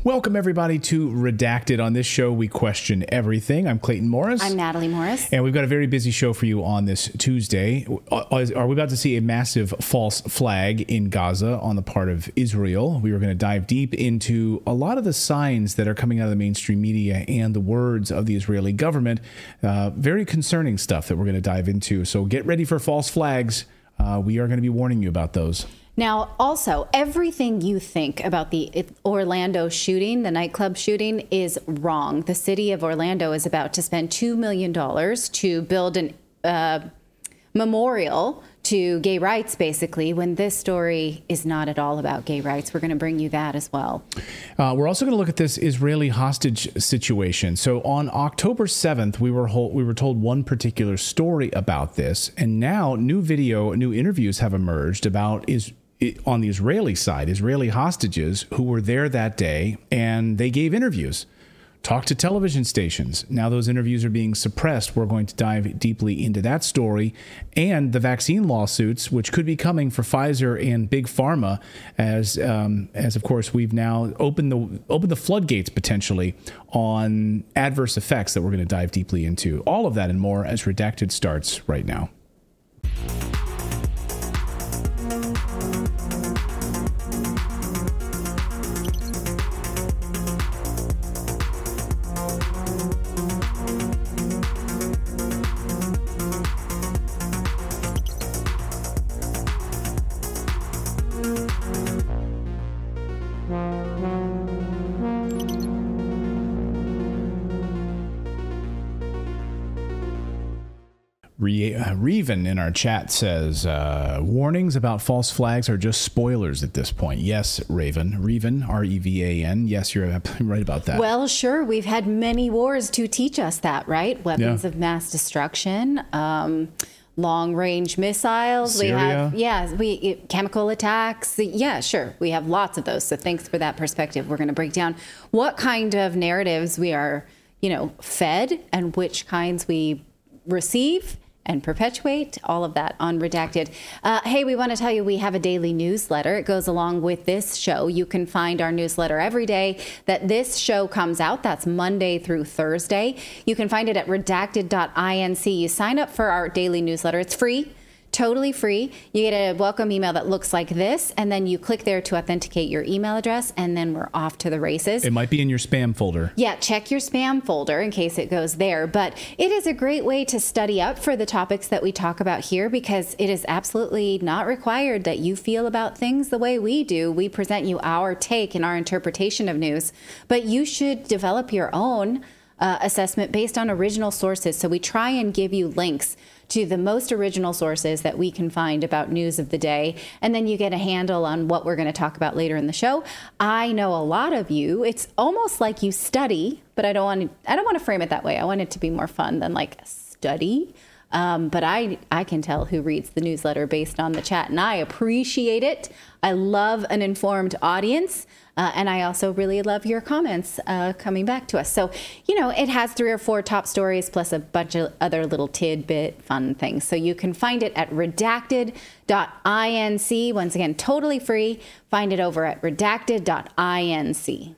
Welcome, everybody, to Redacted. On this show, we question everything. I'm Clayton Morris. I'm Natalie Morris. And we've got a very busy show for you on this Tuesday. Are we about to see a massive false flag in Gaza on the part of Israel? We are going to dive deep into a lot of the signs that are coming out of the mainstream media and the words of the Israeli government. Very concerning stuff that we're going to dive into. So get ready for false flags. We are going to be warning you about those. Now, also, everything you think about the Orlando shooting, the nightclub shooting, is wrong. The city of Orlando is about to spend $2 million to build an memorial to gay rights, basically, when this story is not at all about gay rights. We're going to bring you that as well. We're also going to look at this Israeli hostage situation. So on October 7th, we were told one particular story about this, and now new interviews have emerged about on the Israeli side, Israeli hostages who were there that day, and they gave interviews, talked to television stations. Now those interviews are being suppressed. We're going to dive deeply into that story and the vaccine lawsuits, which could be coming for Pfizer and Big Pharma, as of course we've now opened the floodgates potentially on adverse effects that we're going to dive deeply into. All of that and more as Redacted starts right now. Revan in our chat says, warnings about false flags are just spoilers at this point. Yes, Revan, R-E-V-A-N. Yes, you're right about that. Well, sure. We've had many wars to teach us that, right? Weapons of mass destruction, long-range missiles. Syria. We have, chemical attacks. Yeah, sure. We have lots of those. So thanks for that perspective. We're going to break down what kind of narratives we are, fed and which kinds we receive and perpetuate, all of that on Redacted. Hey, we want to tell you we have a daily newsletter. It goes along with this show. You can find our newsletter every day that this show comes out. That's Monday through Thursday. You can find it at redacted.inc. You sign up for our daily newsletter. It's free. Totally free. You get a welcome email that looks like this, and then you click there to authenticate your email address, and then we're off to the races. It might be in your spam folder. Yeah, check your spam folder in case it goes there. But it is a great way to study up for the topics that we talk about here, because it is absolutely not required that you feel about things the way we do. We present you our take and our interpretation of news, but you should develop your own assessment based on original sources. So we try and give you links to the most original sources that we can find about news of the day. And then you get a handle on what we're going to talk about later in the show. I know a lot of you, it's almost like you study, but I don't want to frame it that way. I want it to be more fun than like study. But I can tell who reads the newsletter based on the chat, and I appreciate it. I love an informed audience. And I also really love your comments coming back to us. So, it has 3 or 4 top stories plus a bunch of other little tidbit fun things. So you can find it at redacted.inc. Once again, totally free. Find it over at redacted.inc.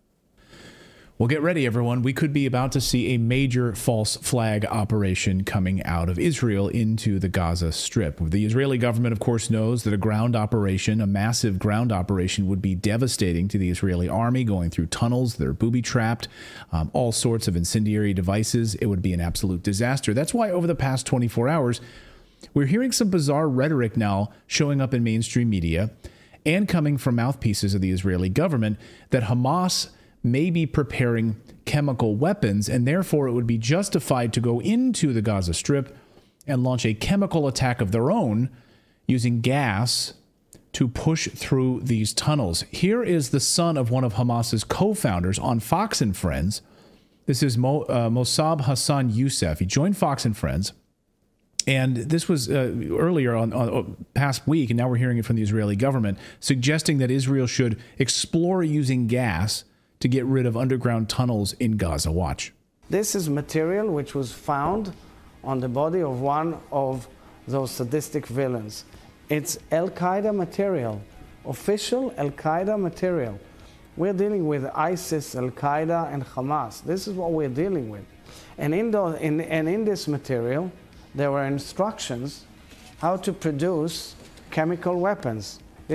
Well, get ready, everyone. We could be about to see a major false flag operation coming out of Israel into the Gaza Strip. The Israeli government, of course, knows that a massive ground operation, would be devastating to the Israeli army, going through tunnels that are booby-trapped, all sorts of incendiary devices. It would be an absolute disaster. That's why over the past 24 hours, we're hearing some bizarre rhetoric now showing up in mainstream media and coming from mouthpieces of the Israeli government that Hamas may be preparing chemical weapons, and therefore it would be justified to go into the Gaza Strip and launch a chemical attack of their own using gas to push through these tunnels. Here is the son of one of Hamas's co-founders on Fox and Friends. This is Mossab Hassan Youssef. He joined Fox and Friends, and this was earlier on past week, and now we're hearing it from the Israeli government, suggesting that Israel should explore using gas to get rid of underground tunnels in Gaza. Watch. This is material which was found on the body of one of those sadistic villains. It's Al-Qaeda material, official Al-Qaeda material. We're dealing with ISIS, Al-Qaeda, and Hamas. This is what we're dealing with. And in this material, there were instructions how to produce chemical weapons.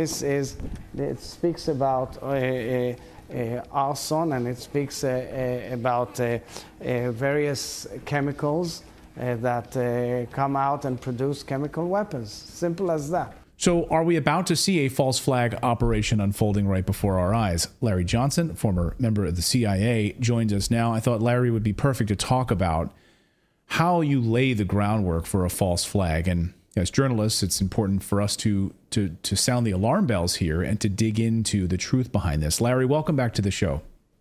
It speaks about arson, and it speaks about various chemicals that come out and produce chemical weapons. Simple as that. So are we about to see a false flag operation unfolding right before our eyes? Larry Johnson, former member of the CIA, joins us now. I thought Larry would be perfect to talk about how you lay the groundwork for a false flag. And as journalists, it's important for us to sound the alarm bells here and to dig into the truth behind this. Larry, welcome back to the show.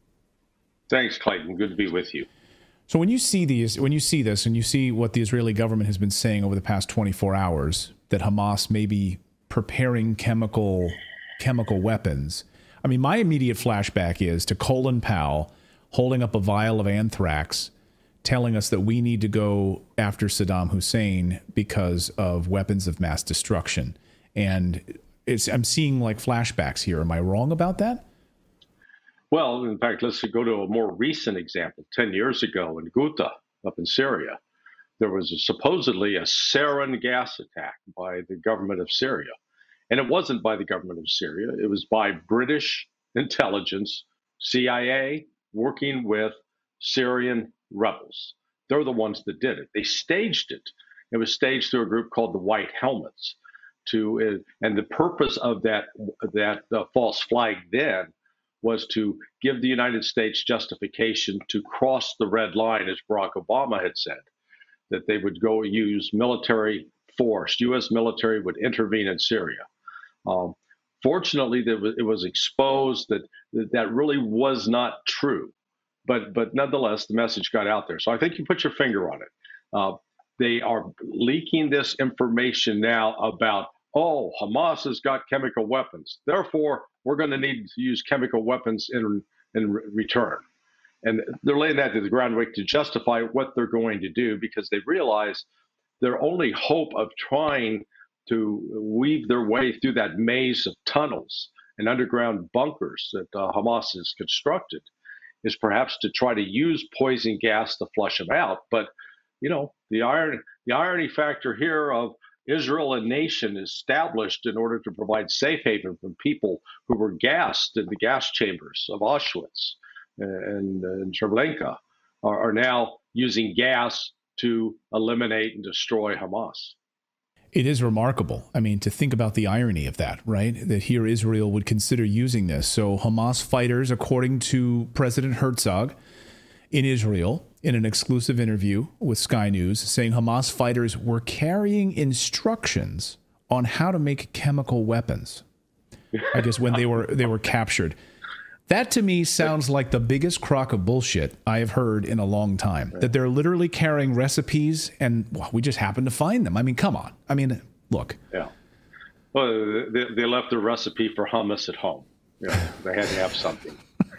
Thanks, Clayton. Good to be with you. So when you see this, and you see what the Israeli government has been saying over the past 24 hours, that Hamas may be preparing chemical weapons. I mean, my immediate flashback is to Colin Powell holding up a vial of anthrax, telling us that we need to go after Saddam Hussein because of weapons of mass destruction. And I'm seeing like flashbacks here. Am I wrong about that? Well, in fact, let's go to a more recent example. 10 years ago in Ghouta, up in Syria, there was supposedly a sarin gas attack by the government of Syria. And it wasn't by the government of Syria. It was by British intelligence, CIA, working with Syrian rebels. They're the ones that did it. They staged it. It was staged through a group called the White Helmets. And the purpose of that false flag then was to give the United States justification to cross the red line, as Barack Obama had said, that they would go use military force. U.S. military would intervene in Syria. Fortunately, it was exposed that really was not true. But nonetheless, the message got out there. So I think you put your finger on it. They are leaking this information now about, Hamas has got chemical weapons. Therefore, we're going to need to use chemical weapons in return. And they're laying that to the groundwork to justify what they're going to do, because they realize their only hope of trying to weave their way through that maze of tunnels and underground bunkers that Hamas has constructed is perhaps to try to use poison gas to flush them out. But, the irony factor here of Israel, a nation established in order to provide safe haven from people who were gassed in the gas chambers of Auschwitz and Treblinka, are now using gas to eliminate and destroy Hamas. It is remarkable. I mean, to think about the irony of that, right? That here Israel would consider using this. So Hamas fighters, according to President Herzog in Israel, in an exclusive interview with Sky News, saying Hamas fighters were carrying instructions on how to make chemical weapons, I guess, when they were captured. That to me sounds like the biggest crock of bullshit I have heard in a long time, that they're literally carrying recipes and we just happen to find them. I mean, come on. I mean, look. Yeah. Well, they left the recipe for hummus at home. They had to have something.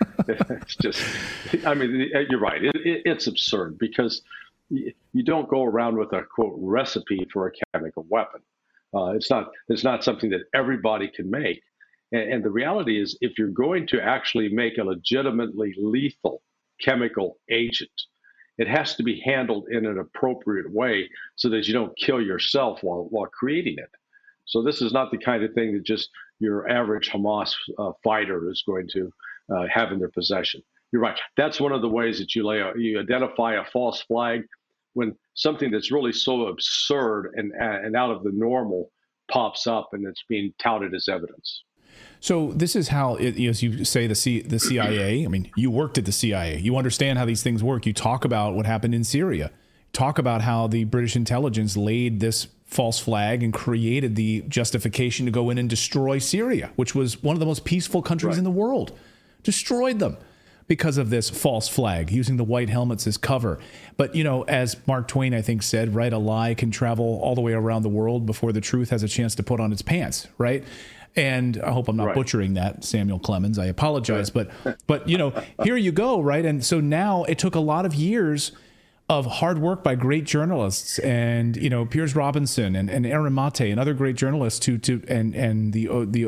It's just, I mean, you're right. It's absurd because you don't go around with a, quote, recipe for a chemical weapon. It's not something that everybody can make. And the reality is, if you're going to actually make a legitimately lethal chemical agent, it has to be handled in an appropriate way so that you don't kill yourself while creating it. So this is not the kind of thing that just your average Hamas fighter is going to have in their possession. You're right. That's one of the ways that you identify a false flag, when something that's really so absurd and out of the normal pops up and it's being touted as evidence. So this is how, as you say, the CIA, I mean, you worked at the CIA. You understand how these things work. You talk about what happened in Syria. Talk about how the British intelligence laid this false flag and created the justification to go in and destroy Syria, which was one of the most peaceful countries in the world. Destroyed them because of this false flag, using the white helmets as cover. But, as Mark Twain, I think, said, right, a lie can travel all the way around the world before the truth has a chance to put on its pants, right? And I hope I'm not butchering that, Samuel Clemens. I apologize. But here you go, right? And so now it took a lot of years of hard work by great journalists, and Piers Robinson and Aaron Mate and other great journalists and the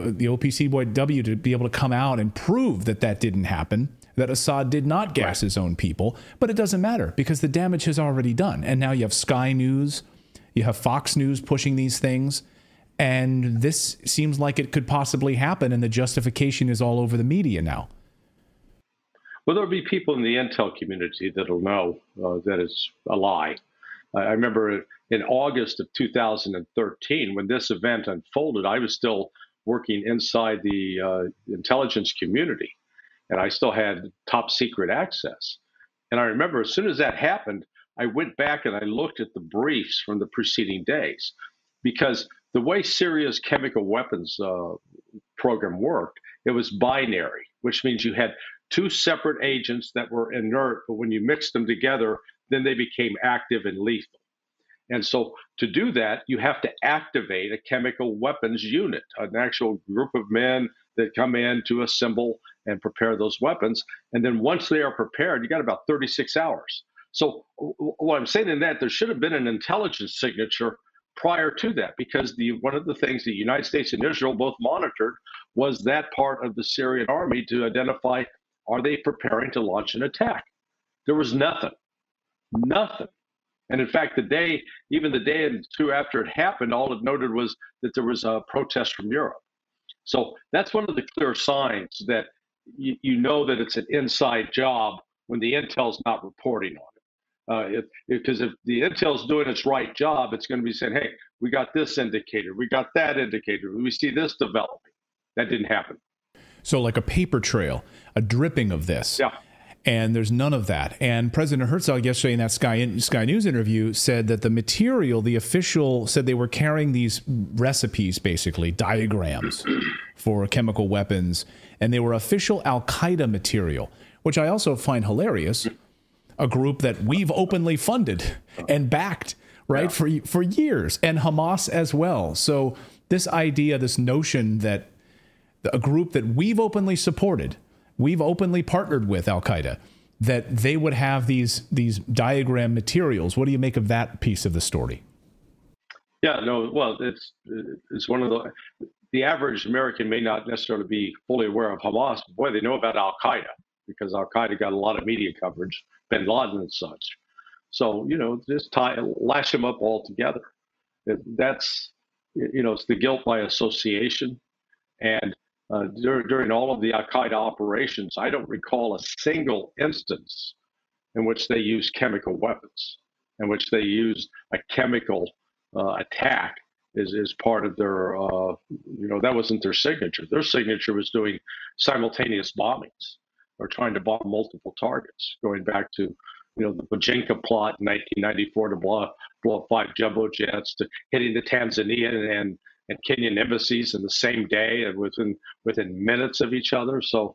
OPCW to be able to come out and prove that didn't happen, that Assad did not gas his own people. But it doesn't matter because the damage has already done. And now you have Sky News, you have Fox News pushing these things, and this seems like it could possibly happen, and the justification is all over the media now. Well, there'll be people in the intel community that'll know that it's a lie. I remember in August of 2013, when this event unfolded, I was still working inside the intelligence community, and I still had top secret access. And I remember as soon as that happened, I went back and I looked at the briefs from the preceding days, because the way Syria's chemical weapons program worked, it was binary, which means you had two separate agents that were inert, but when you mixed them together, then they became active and lethal. And so to do that, you have to activate a chemical weapons unit, an actual group of men that come in to assemble and prepare those weapons. And then once they are prepared, you got about 36 hours. So what I'm saying in that, there should have been an intelligence signature prior to that, because one of the things the United States and Israel both monitored was that part of the Syrian army to identify, are they preparing to launch an attack? There was nothing. And in fact, the day and two after it happened, all it noted was that there was a protest from Europe. So that's one of the clear signs that you know that it's an inside job when the intel's not reporting on it. Because if the intel's doing its right job, it's going to be saying, hey, we got this indicator, we got that indicator, we see this developing. That didn't happen. So like a paper trail, a dripping of this. Yeah. And there's none of that. And President Herzog yesterday in that Sky News interview said that the material, the official said they were carrying these recipes, basically diagrams for chemical weapons, and they were official Al-Qaeda material, which I also find hilarious. A group that we've openly funded and backed, right, for years, and Hamas as well. So this idea, this notion that a group that we've openly supported, we've openly partnered with Al-Qaeda, that they would have these diagram materials. What do you make of that piece of the story? Yeah, no, well, it's one of the average American may not necessarily be fully aware of Hamas, but boy, they know about Al-Qaeda, because Al-Qaeda got a lot of media coverage, bin Laden and such. So, just lash them up all together. That's, it's the guilt by association. And during all of the Al-Qaeda operations, I don't recall a single instance in which they used chemical weapons, in which they used a chemical attack as part of their, that wasn't their signature. Their signature was doing simultaneous bombings, or trying to bomb multiple targets, going back to, the Bojinka plot in 1994 to blow up 5 jumbo jets, to hitting the Tanzanian and Kenyan embassies in the same day and within minutes of each other. So,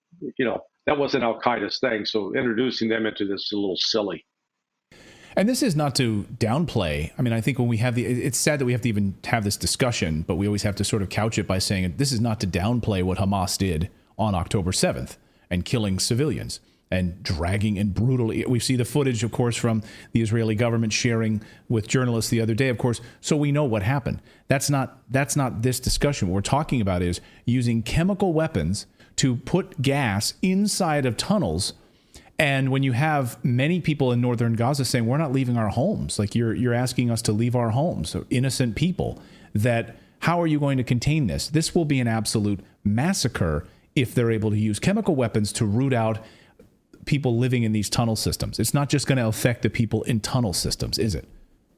that wasn't Al-Qaeda's thing. So introducing them into this is a little silly. And this is not to downplay. I mean, I think when we have it's sad that we have to even have this discussion, but we always have to sort of couch it by saying this is not to downplay what Hamas did on October 7th and killing civilians and dragging and brutally. We see the footage, of course, from the Israeli government sharing with journalists the other day, of course, so we know what happened. That's not this discussion. What we're talking about is using chemical weapons to put gas inside of tunnels. And when you have many people in northern Gaza saying, we're not leaving our homes, like you're asking us to leave our homes, so innocent people, that how are you going to contain this? This will be an absolute massacre if they're able to use chemical weapons to root out people living in these tunnel systems. It's not just going to affect the people in tunnel systems, is it?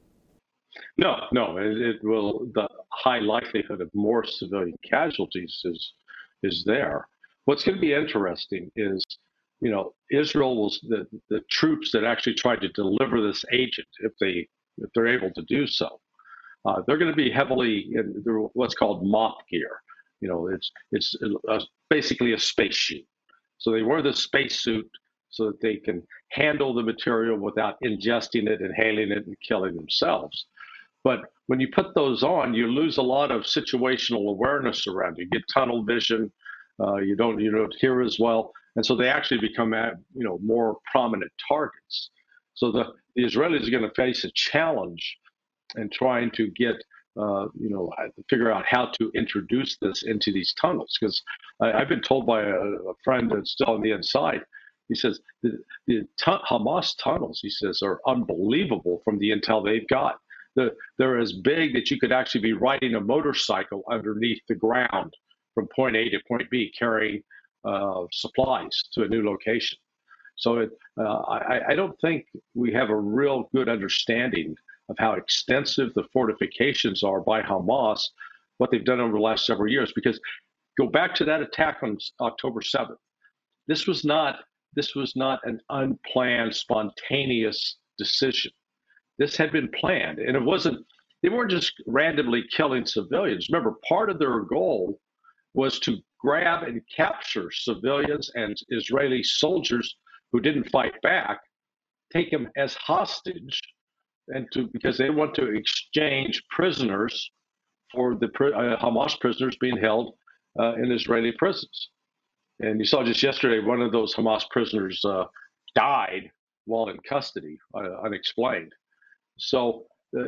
No, it will. The high likelihood of more civilian casualties is there. What's going to be interesting is, Israel will, the troops that actually tried to deliver this agent, if they're able to do so, they're going to be heavily in what's called MOP gear. It's basically a spacesuit. So they wear the spacesuit so that they can handle the material without ingesting it, inhaling it, and killing themselves. But when you put those on, you lose a lot of situational awareness around you. You get tunnel vision. You don't hear as well, and so they actually become more prominent targets. So the Israelis are going to face a challenge in trying to get, figure out how to introduce this into these tunnels. Because I've been told by a friend that's still on the inside, he says the Hamas tunnels, he says, are unbelievable from the intel they've got. They're as big that you could actually be riding a motorcycle underneath the ground from point A to point B, carrying supplies to a new location. So I don't think we have a real good understanding of how extensive the fortifications are by Hamas, what they've done over the last several years. Because go back to that attack on October 7th. This was not an unplanned, spontaneous decision. This had been planned, and they weren't just randomly killing civilians. Remember, part of their goal was to grab and capture civilians and Israeli soldiers who didn't fight back, take them as hostage, because they want to exchange prisoners for the Hamas prisoners being held in Israeli prisons. And you saw just yesterday, one of those Hamas prisoners died while in custody, unexplained. So,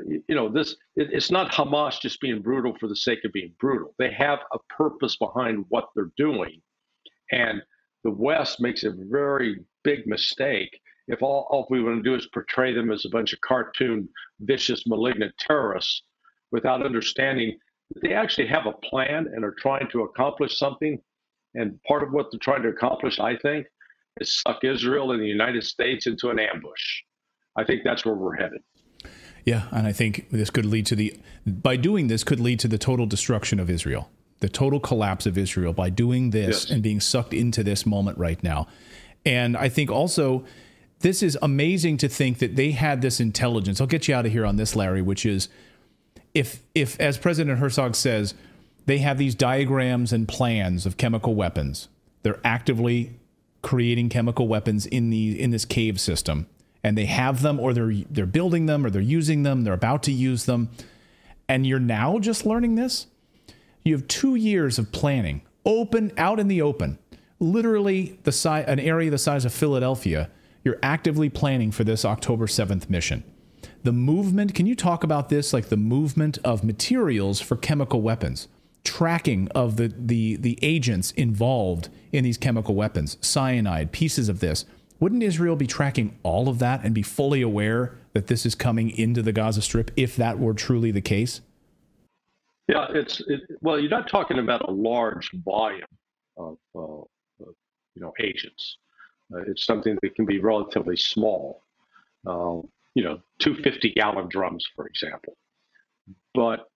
it's not Hamas just being brutal for the sake of being brutal. They have a purpose behind what they're doing. And the West makes a very big mistake if all we want to do is portray them as a bunch of cartoon, vicious, malignant terrorists without understanding that they actually have a plan and are trying to accomplish something. And part of what they're trying to accomplish, I think, is suck Israel and the United States into an ambush. I think that's where we're headed. Yeah, and I think this could lead to by doing this could lead to the total destruction of Israel, the total collapse of Israel by doing this. Yes. And being sucked into this moment right now. And I think also this is amazing to think that they had this intelligence. I'll get you out of here on this, Larry, which is if as President Herzog says, they have these diagrams and plans of chemical weapons. They're actively creating chemical weapons in this cave system. And they have them, or they're building them, or they're using them, they're about to use them. And you're now just learning this? You have 2 years of planning, out in the open, literally an area the size of Philadelphia. You're actively planning for this October 7th mission. The movement, can you talk about this, like the movement of materials for chemical weapons, tracking of the agents involved in these chemical weapons, cyanide, pieces of this? Wouldn't Israel be tracking all of that and be fully aware that this is coming into the Gaza Strip if that were truly the case? Yeah, well, you're not talking about a large volume of agents. It's something that can be relatively small. 2 50-gallon drums, for example. But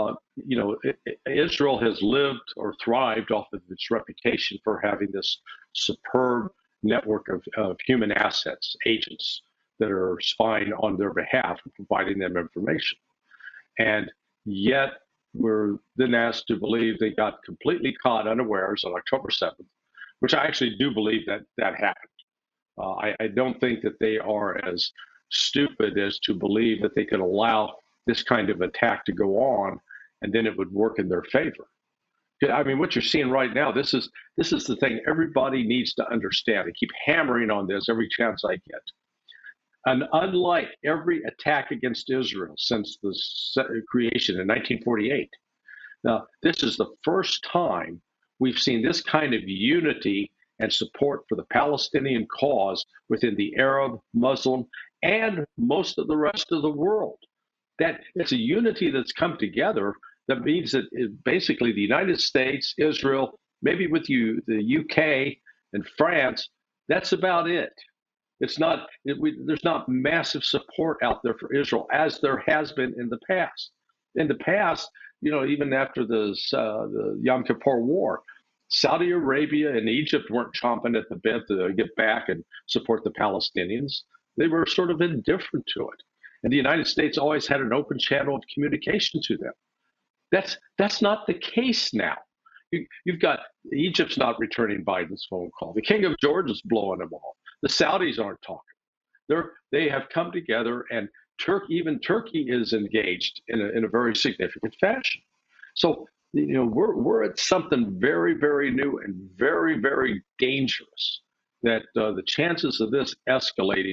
Israel has lived or thrived off of its reputation for having this superb network of human assets, agents that are spying on their behalf and providing them information. And yet we're then asked to believe they got completely caught unawares on October 7th, which I actually do believe that happened. I don't think that they are as stupid as to believe that they could allow this kind of attack to go on and then it would work in their favor. I mean, what you're seeing right now, this is the thing everybody needs to understand. I keep hammering on this every chance I get. And unlike every attack against Israel since the creation in 1948, now this is the first time we've seen this kind of unity and support for the Palestinian cause within the Arab, Muslim, and most of the rest of the world. That it's a unity that's come together. That means that basically the United States, Israel, maybe with the UK and France, that's about it. It's not. There's not massive support out there for Israel as there has been in the past. In the past, even after the Yom Kippur War, Saudi Arabia and Egypt weren't chomping at the bit to get back and support the Palestinians. They were sort of indifferent to it. And the United States always had an open channel of communication to them. That's not the case now. You've got Egypt's not returning Biden's phone call. The King of Jordan's blowing them off. The Saudis aren't talking. They have come together, and even Turkey is engaged in a very significant fashion. So we're at something very, very new and very, very dangerous. That the chances of this escalating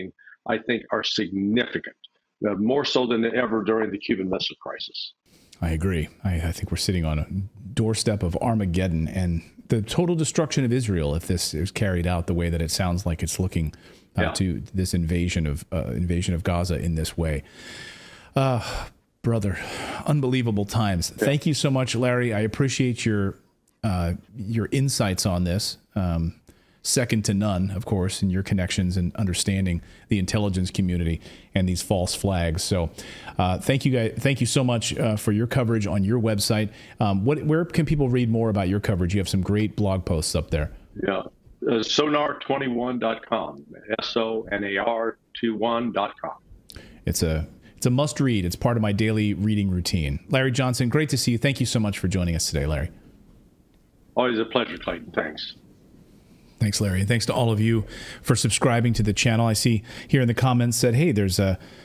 I think, are significant, more so than ever during the Cuban Missile Crisis. I agree. I think we're sitting on a doorstep of Armageddon and the total destruction of Israel if this is carried out the way that it sounds like it's looking to this invasion of Gaza in this way. Brother, unbelievable times. Yeah. Thank you so much, Larry. I appreciate your insights on this. Second to none, of course, in your connections and understanding the intelligence community and these false flags. So thank you, guys. Thank you so much for your coverage on your website. Where can people read more about your coverage? You have some great blog posts up there. Yeah, sonar21.com, SONAR21.com. It's a must read. It's part of my daily reading routine. Larry Johnson, great to see you. Thank you so much for joining us today, Larry. Always a pleasure, Clayton. Thanks. Thanks, Larry. And thanks to all of you for subscribing to the channel. I see here in the comments said, hey, there's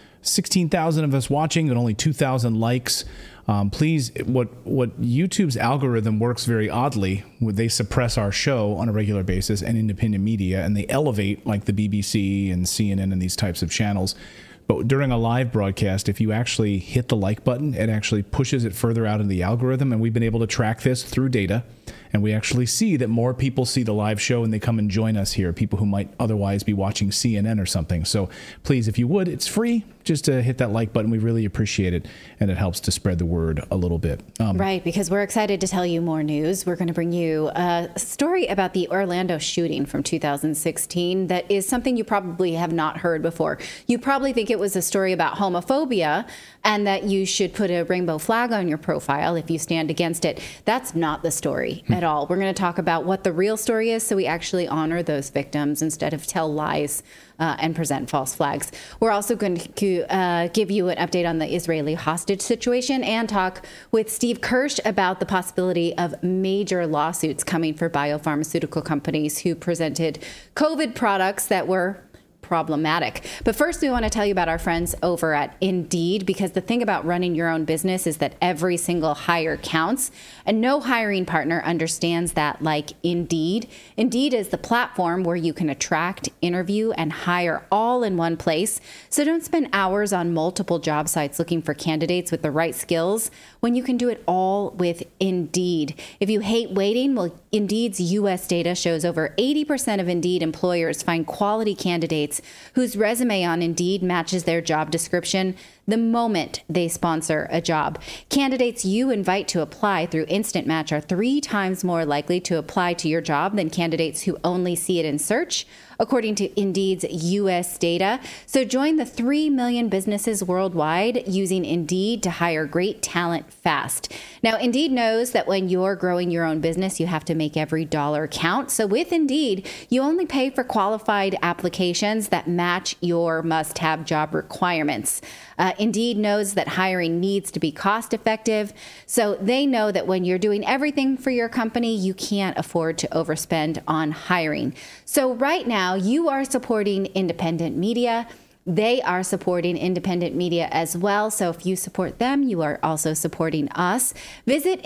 16,000 of us watching and only 2,000 likes. Please, what YouTube's algorithm works very oddly, they suppress our show on a regular basis and independent media, and they elevate like the BBC and CNN and these types of channels. But during a live broadcast, if you actually hit the like button, it actually pushes it further out in the algorithm. And we've been able to track this through data. And we actually see that more people see the live show and they come and join us here, people who might otherwise be watching CNN or something. So please, if you would, it's free. Just to hit that like button. We really appreciate it. And it helps to spread the word a little bit. Right, because we're excited to tell you more news. We're going to bring you a story about the Orlando shooting from 2016 that is something you probably have not heard before. You probably think it was a story about homophobia and that you should put a rainbow flag on your profile if you stand against it. That's not the story at all. We're going to talk about what the real story is so we actually honor those victims instead of tell lies and present false flags. We're also going to give you an update on the Israeli hostage situation and talk with Steve Kirsch about the possibility of major lawsuits coming for biopharmaceutical companies who presented COVID products that were problematic. But first, we want to tell you about our friends over at Indeed, because the thing about running your own business is that every single hire counts, and no hiring partner understands that like Indeed. Indeed is the platform where you can attract, interview, and hire all in one place. So don't spend hours on multiple job sites looking for candidates with the right skills when you can do it all with Indeed. If you hate waiting, well, Indeed's U.S. data shows over 80% of Indeed employers find quality candidates whose resume on Indeed matches their job description the moment they sponsor a job. Candidates you invite to apply through Instant Match are 3 times more likely to apply to your job than candidates who only see it in search, according to Indeed's U.S. data. So join the 3 million businesses worldwide using Indeed to hire great talent fast. Now, Indeed knows that when you're growing your own business, you have to make every dollar count. So with Indeed, you only pay for qualified applications that match your must-have job requirements. Indeed knows that hiring needs to be cost effective. So they know that when you're doing everything for your company, you can't afford to overspend on hiring. So right now, you are supporting independent media. They are supporting independent media as well. So if you support them, you are also supporting us. Visit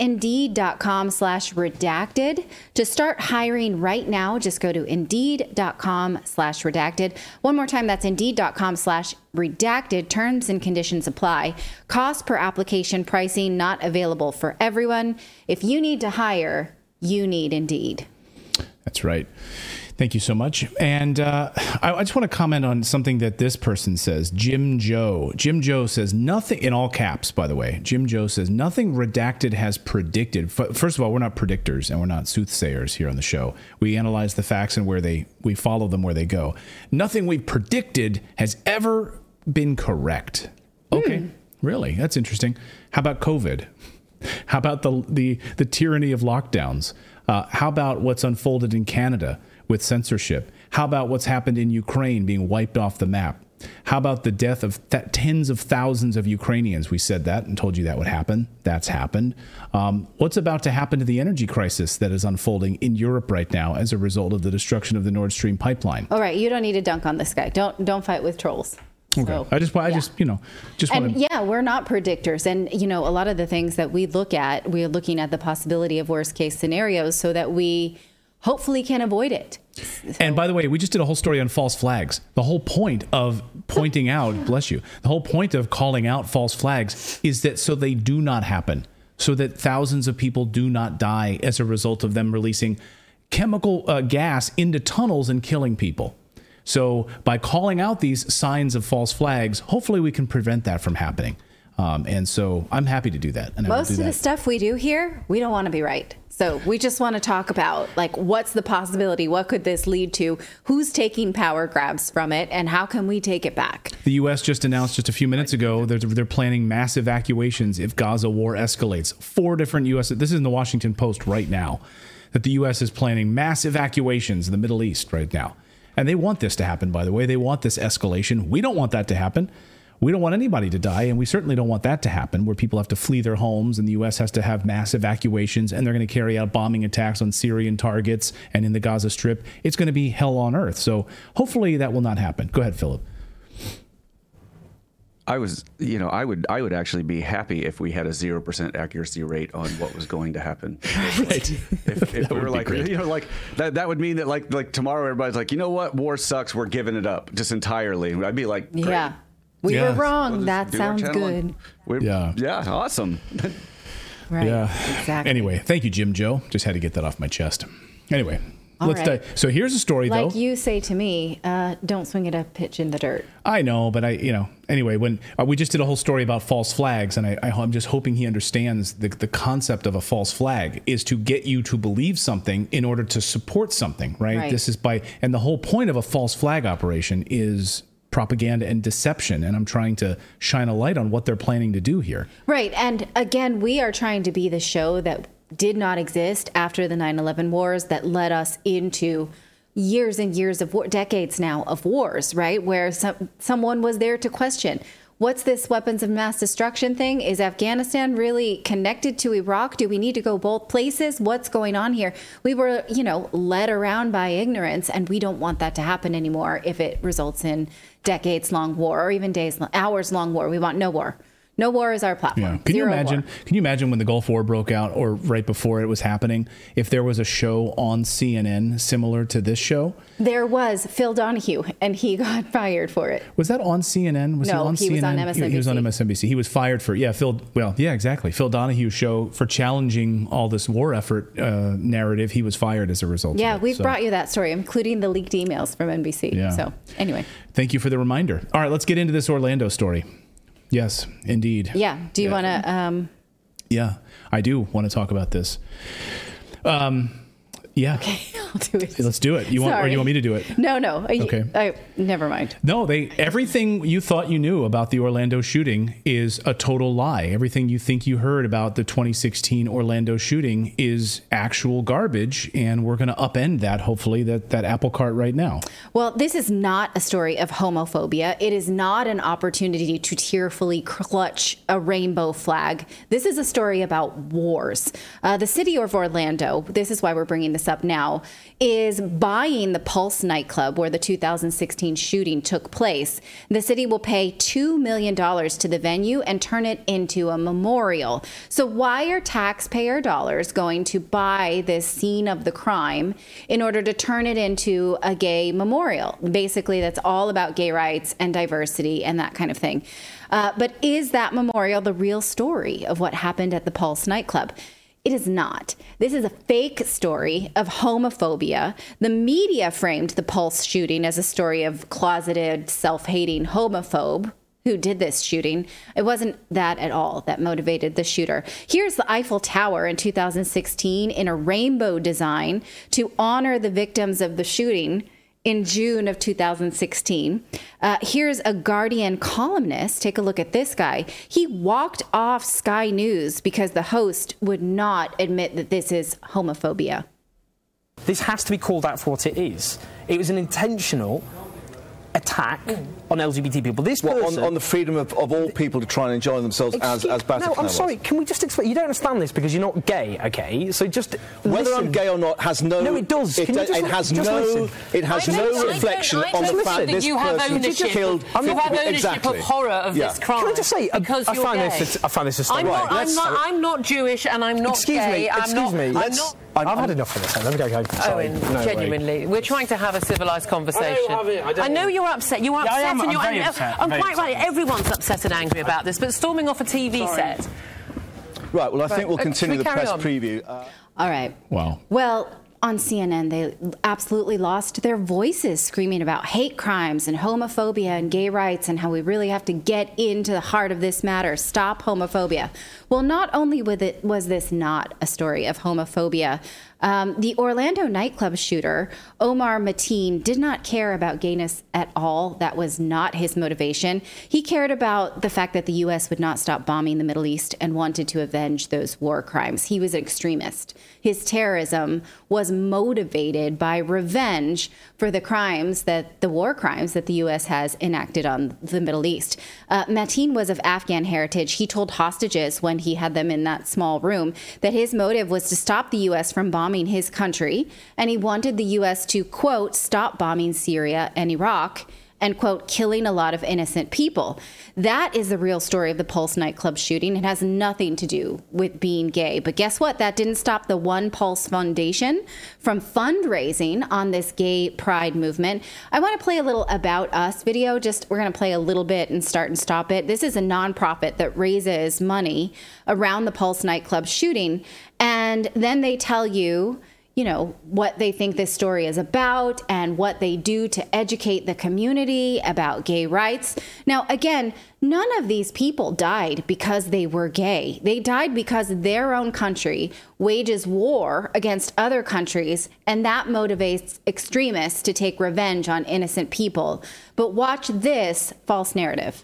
Indeed.com/redacted to start hiring right now. Just go to Indeed.com/redacted. One more time, that's Indeed.com/redacted. Terms and conditions apply. Cost per application pricing not available for everyone. If you need to hire, you need Indeed. That's right. Thank you so much. And I just want to comment on something that this person says. Jim Joe. Jim Joe says nothing, in all caps, by the way. Jim Joe says nothing Redacted has predicted. First of all, we're not predictors and we're not soothsayers here on the show. We analyze the facts and we follow them where they go. Nothing we've predicted has ever been correct. Okay, really? That's interesting. How about COVID? How about the tyranny of lockdowns? How about what's unfolded in Canada with censorship? How about what's happened in Ukraine being wiped off the map? How about the death of tens of thousands of Ukrainians? We said that and told you that would happen. That's happened. What's about to happen to the energy crisis that is unfolding in Europe right now as a result of the destruction of the Nord Stream pipeline? All right, you don't need to dunk on this guy. Don't fight with trolls. Okay. So, I just want to. Yeah, we're not predictors. And, a lot of the things that we look at, we're looking at the possibility of worst case scenarios so that we hopefully can avoid it. And by the way, we just did a whole story on false flags. The whole point of pointing out, bless you, the whole point of calling out false flags is that so they do not happen, so that thousands of people do not die as a result of them releasing chemical gas into tunnels and killing people. So by calling out these signs of false flags, hopefully we can prevent that from happening. And so I'm happy to do that. And most of the stuff we do here, we don't want to be right. So we just want to talk about, like, what's the possibility? What could this lead to? Who's taking power grabs from it? And how can we take it back? The U.S. just announced just a few minutes ago that they're planning mass evacuations if Gaza war escalates. 4 different U.S. This is in the Washington Post right now, that the U.S. is planning mass evacuations in the Middle East right now. And they want this to happen, by the way. They want this escalation. We don't want that to happen. We don't want anybody to die, and we certainly don't want that to happen, where people have to flee their homes and the U.S. has to have mass evacuations, and they're going to carry out bombing attacks on Syrian targets and in the Gaza Strip. It's going to be hell on earth. So hopefully that will not happen. Go ahead, Philip. I would actually be happy if we had a 0% accuracy rate on what was going to happen. Right. If we were like, like that would mean that like tomorrow everybody's like, you know what, war sucks, we're giving it up just entirely. I'd be like, great. Yeah. We were wrong. That sounds good. Yeah, awesome. Right. Yeah. Exactly. Anyway, thank you, Jim Joe. Just had to get that off my chest. Anyway, let's right. So here's a story, though. Like you say to me, don't swing at a pitch in the dirt. I know, but anyway, when we just did a whole story about false flags, and I'm just hoping he understands the concept of a false flag is to get you to believe something in order to support something, right? This is and the whole point of a false flag operation is propaganda and deception, and I'm trying to shine a light on what they're planning to do here. Right, and again, we are trying to be the show that did not exist after the 9/11 wars that led us into years and years of decades now of wars, right? Where someone was there to question, what's this weapons of mass destruction thing? Is Afghanistan really connected to Iraq? Do we need to go both places? What's going on here? We were, led around by ignorance, and we don't want that to happen anymore if it results in decades-long war or even hours-long war. We want no war. No war is our platform. Yeah. Can you imagine when the Gulf War broke out, or right before it was happening, if there was a show on CNN similar to this show? There was Phil Donahue, and he got fired for it. Was that on CNN? Was no, he was on MSNBC. He was on MSNBC. He was fired for, exactly. Phil Donahue's show for challenging all this war effort narrative. He was fired as a result of it. Yeah, we've brought you that story, including the leaked emails from NBC. Yeah. So anyway. Thank you for the reminder. All right, let's get into this Orlando story. Yes, indeed. Yeah. Do you want to? Yeah, I do want to talk about this. Yeah. Okay, I'll do it. Let's do it. Or do you want me to do it? No. Okay. Never mind. No, everything you thought you knew about the Orlando shooting is a total lie. Everything you think you heard about the 2016 Orlando shooting is actual garbage, and we're going to upend that, hopefully, that apple cart right now. Well, this is not a story of homophobia. It is not an opportunity to tearfully clutch a rainbow flag. This is a story about wars. The city of Orlando, this is why we're bringing this up now, is buying the Pulse nightclub where the 2016 shooting took place. The city will pay $2 million to the venue and turn it into a memorial. So why are taxpayer dollars going to buy this scene of the crime in order to turn it into a gay memorial? Basically, that's all about gay rights and diversity and that kind of thing. But is that memorial the real story of what happened at the Pulse nightclub? It is not. This is a fake story of homophobia. The media framed the Pulse shooting as a story of closeted, self-hating homophobe who did this shooting. It wasn't that at all that motivated the shooter. Here's the Eiffel Tower in 2016 in a rainbow design to honor the victims of the shooting in June of 2016. Here's a Guardian columnist. Take a look at this guy. He walked off Sky News because the host would not admit that this is homophobia. This has to be called out for what it is. It was an intentional attack on LGBT people. This person, on the freedom of all people to try and enjoy themselves as Bataclan. No, I'm sorry. Can we just explain? You don't understand this because you're not gay, okay? So just whether listen. I'm gay or not has no. No, it does. It has no reflection on the fact that this person killed. You have ownership of horror of this crime. Can I just say? Because I find this. I'm not Jewish and I'm not gay. Excuse me. I've had enough of this. Let me go home. Owen, genuinely. We're trying to have a civilised conversation. I know you're upset. You're upset. I am. And I'm very upset. I'm quite right. Everyone's upset and angry about this, but storming off a TV set. Right, well, I think we'll continue the press preview. All right. Wow. Well, on CNN, they absolutely lost their voices screaming about hate crimes and homophobia and gay rights and how we really have to get into the heart of this matter. Stop homophobia. Well, not only was this not a story of homophobia, the Orlando nightclub shooter, Omar Mateen, did not care about gayness at all. That was not his motivation. He cared about the fact that the U.S. would not stop bombing the Middle East and wanted to avenge those war crimes. He was an extremist. His terrorism was motivated by revenge for the war crimes that the U.S. has enacted on the Middle East. Mateen was of Afghan heritage. He told hostages when he had them in that small room that his motive was to stop the U.S. from bombing his country, and he wanted the U.S. to, quote, stop bombing Syria and Iraq and, quote, killing a lot of innocent people. That is the real story of the Pulse nightclub shooting. It has nothing to do with being gay. But guess what? That didn't stop the One Pulse Foundation from fundraising on this gay pride movement. I want to play a little About Us video. We're going to play a little bit and start and stop it. This is a nonprofit that raises money around the Pulse nightclub shooting. And then they tell you, what they think this story is about and what they do to educate the community about gay rights. Now, again, none of these people died because they were gay. They died because their own country wages war against other countries, and that motivates extremists to take revenge on innocent people. But watch this false narrative.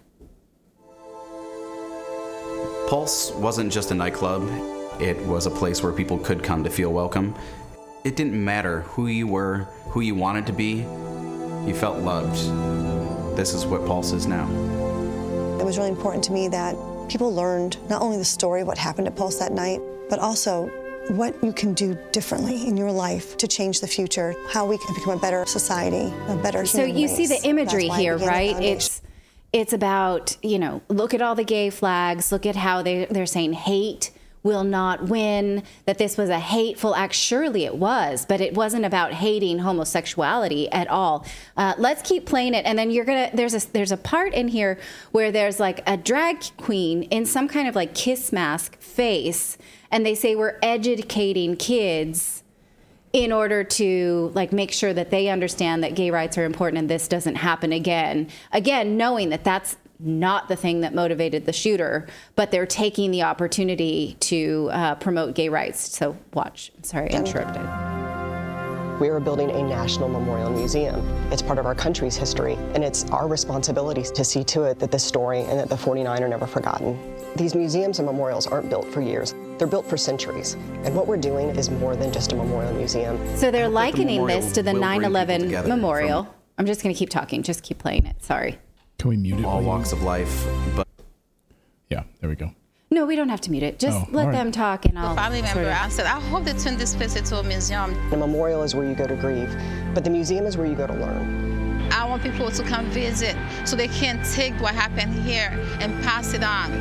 Pulse wasn't just a nightclub. It was a place where people could come to feel welcome. It didn't matter who you were, who you wanted to be. You felt loved. This is what Pulse is now. It was really important to me that people learned not only the story of what happened at Pulse that night, but also what you can do differently in your life to change the future, how we can become a better society, a better human So you race. see the imagery here, right? It's about, look at all the gay flags, look at how they're saying hate will not win, that this was a hateful act. Surely it was, but it wasn't about hating homosexuality at all. Let's keep playing it, and then there's a part in here where there's like a drag queen in some kind of like kiss mask face, and they say we're educating kids in order to like make sure that they understand that gay rights are important and this doesn't happen again. Again, knowing that that's not the thing that motivated the shooter, but they're taking the opportunity to promote gay rights. So watch. Sorry, I interrupted. We are building a national memorial museum. It's part of our country's history, and it's our responsibility to see to it that this story and that the 49 are never forgotten. These museums and memorials aren't built for years. They're built for centuries. And what we're doing is more than just a memorial museum. So they're likening this to the 9/11 memorial. I'm just going to keep talking. Just keep playing it. Sorry. Can we mute it? All walks of life, but yeah, there we go. No, we don't have to mute it. Just let them talk, and I'll. The family member, I said, I hope they turn this place into a museum. The memorial is where you go to grieve, but the museum is where you go to learn. I want people to come visit so they can take what happened here and pass it on.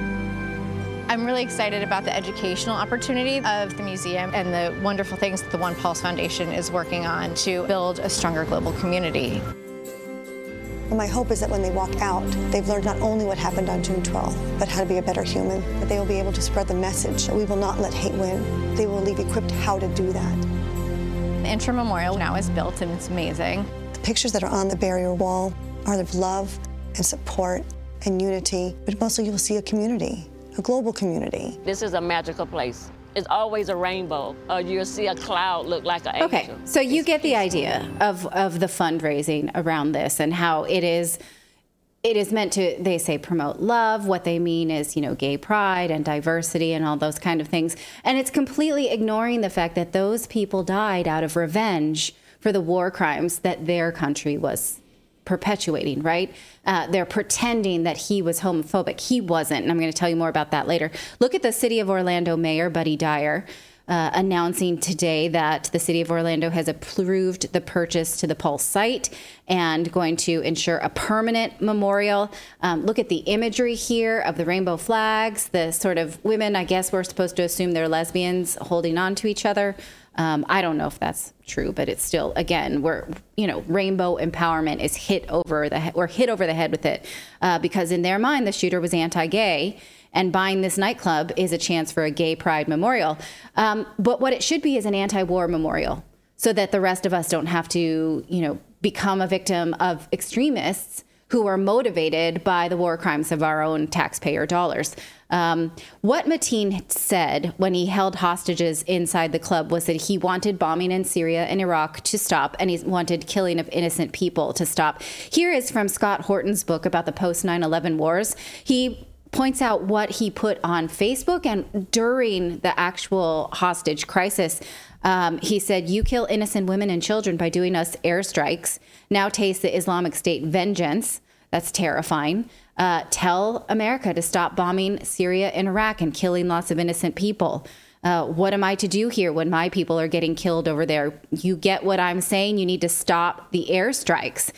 I'm really excited about the educational opportunity of the museum and the wonderful things that the One Pulse Foundation is working on to build a stronger global community. And my hope is that when they walk out, they've learned not only what happened on June 12th, but how to be a better human, that they will be able to spread the message that we will not let hate win. They will leave equipped how to do that. The Intro Memorial now is built, and it's amazing. The pictures that are on the barrier wall are of love and support and unity, but mostly you will see a community, a global community. This is a magical place. It's always a rainbow. You'll see a cloud look like an angel. Okay, so you get the idea of the fundraising around this and how it is meant to, they say, promote love. What they mean is, gay pride and diversity and all those kind of things. And it's completely ignoring the fact that those people died out of revenge for the war crimes that their country was perpetuating, right? They're pretending that he was homophobic. He wasn't, and I'm going to tell you more about that later. Look at the city of Orlando mayor, Buddy Dyer. announcing today that the city of Orlando has approved the purchase to the Pulse site and going to ensure a permanent memorial. Look at the imagery here of the rainbow flags, the sort of women, I guess we're supposed to assume they're lesbians holding on to each other. I don't know if that's true, but it's still, again, rainbow empowerment is hit over the head with it because in their mind, the shooter was anti-gay. And buying this nightclub is a chance for a gay pride memorial. But what it should be is an anti-war memorial so that the rest of us don't have to, become a victim of extremists who are motivated by the war crimes of our own taxpayer dollars. What Mateen said when he held hostages inside the club was that he wanted bombing in Syria and Iraq to stop, and he wanted killing of innocent people to stop. Here is from Scott Horton's book about the post-9/11 wars. He points out what he put on Facebook, and during the actual hostage crisis, he said, "You kill innocent women and children by doing us airstrikes. Now taste the Islamic State vengeance." That's terrifying. Tell America to stop bombing Syria and Iraq and killing lots of innocent people. What am I to do here when my people are getting killed over there? You get what I'm saying? You need to stop the airstrikes.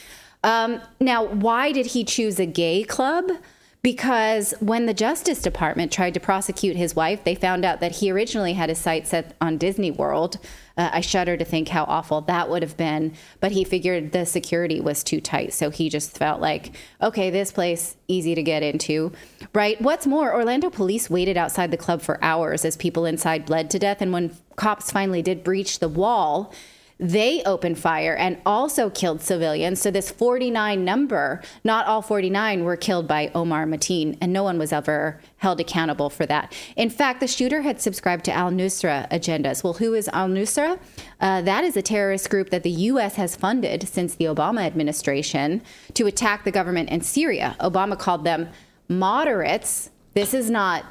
Now, why did he choose a gay club? Because when the Justice Department tried to prosecute his wife, they found out that he originally had his sights set on Disney World. I shudder to think how awful that would have been, but he figured the security was too tight. So he just felt like, okay, this place, easy to get into, right? What's more, Orlando police waited outside the club for hours as people inside bled to death. And when cops finally did breach the wall, they opened fire and also killed civilians. So this 49 number, not all 49 were killed by Omar Mateen, and no one was ever held accountable for that. In fact, the shooter had subscribed to al-Nusra agendas. Well, who is al-Nusra? That is a terrorist group that the U.S. has funded since the Obama administration to attack the government in Syria. Obama called them moderates. This is not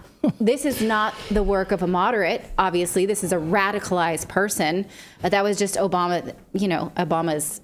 the work of a moderate. Obviously, this is a radicalized person. That was just Obama's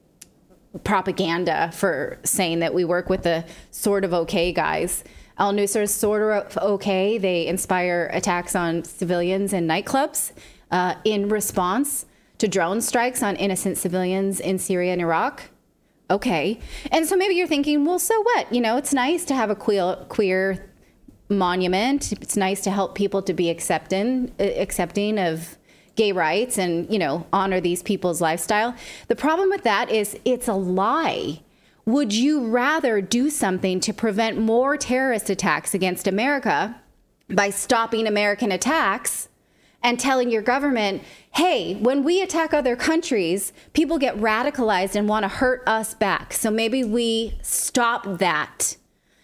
propaganda for saying that we work with the sort of okay guys. Al-Nusra is sort of okay. They inspire attacks on civilians in nightclubs in response to drone strikes on innocent civilians in Syria and Iraq. Okay. And so maybe you're thinking, well, so what? It's nice to have a queer monument. It's nice to help people to be accepting of gay rights and, honor these people's lifestyle. The problem with that is it's a lie. Would you rather do something to prevent more terrorist attacks against America by stopping American attacks and telling your government, hey, when we attack other countries, people get radicalized and want to hurt us back. So maybe we stop that.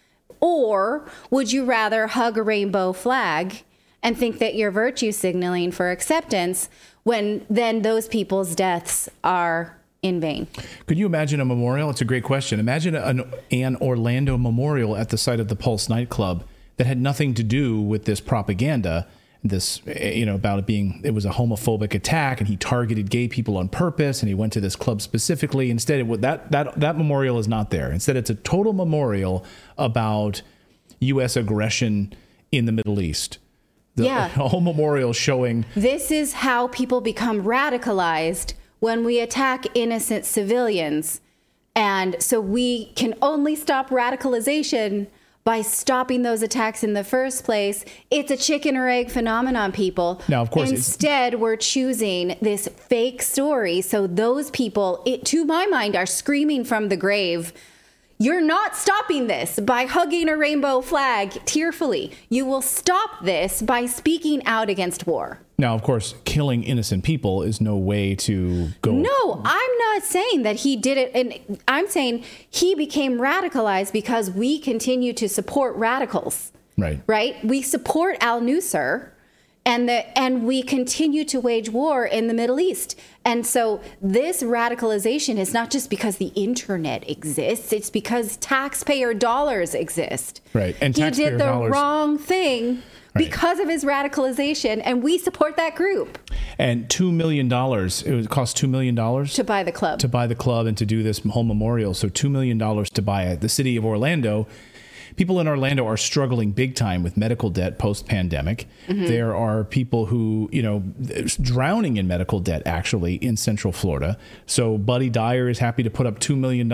Or would you rather hug a rainbow flag and think that you're virtue signaling for acceptance when then those people's deaths are in vain? Could you imagine a memorial? It's a great question. Imagine an Orlando memorial at the site of the Pulse nightclub that had nothing to do with this propaganda, about it was a homophobic attack and he targeted gay people on purpose and he went to this club specifically. Instead, that memorial is not there. Instead, it's a total memorial about U.S. aggression in the Middle East. A whole memorial showing this is how people become radicalized when we attack innocent civilians. And so we can only stop radicalization by stopping those attacks in the first place. It's a chicken or egg phenomenon, people. Now, of course, instead, we're choosing this fake story. So those people, to my mind, are screaming from the grave, you're not stopping this by hugging a rainbow flag tearfully. You will stop this by speaking out against war. Now, of course, killing innocent people is no way to go. No, I'm not saying that he did it. And I'm saying he became radicalized because we continue to support radicals. Right. Right? We support al-Nusra and we continue to wage war in the Middle East. And so this radicalization is not just because the internet exists. It's because taxpayer dollars exist. Right. And he did the wrong thing. Because of his radicalization, and we support that group. And $2 million, it would cost $2 million to buy the club. To buy the club and to do this whole memorial. So $2 million to buy it. The city of Orlando People in Orlando are struggling big time with medical debt post-pandemic. There are people who, drowning in medical debt, actually, in Central Florida. So Buddy Dyer is happy to put up $2 million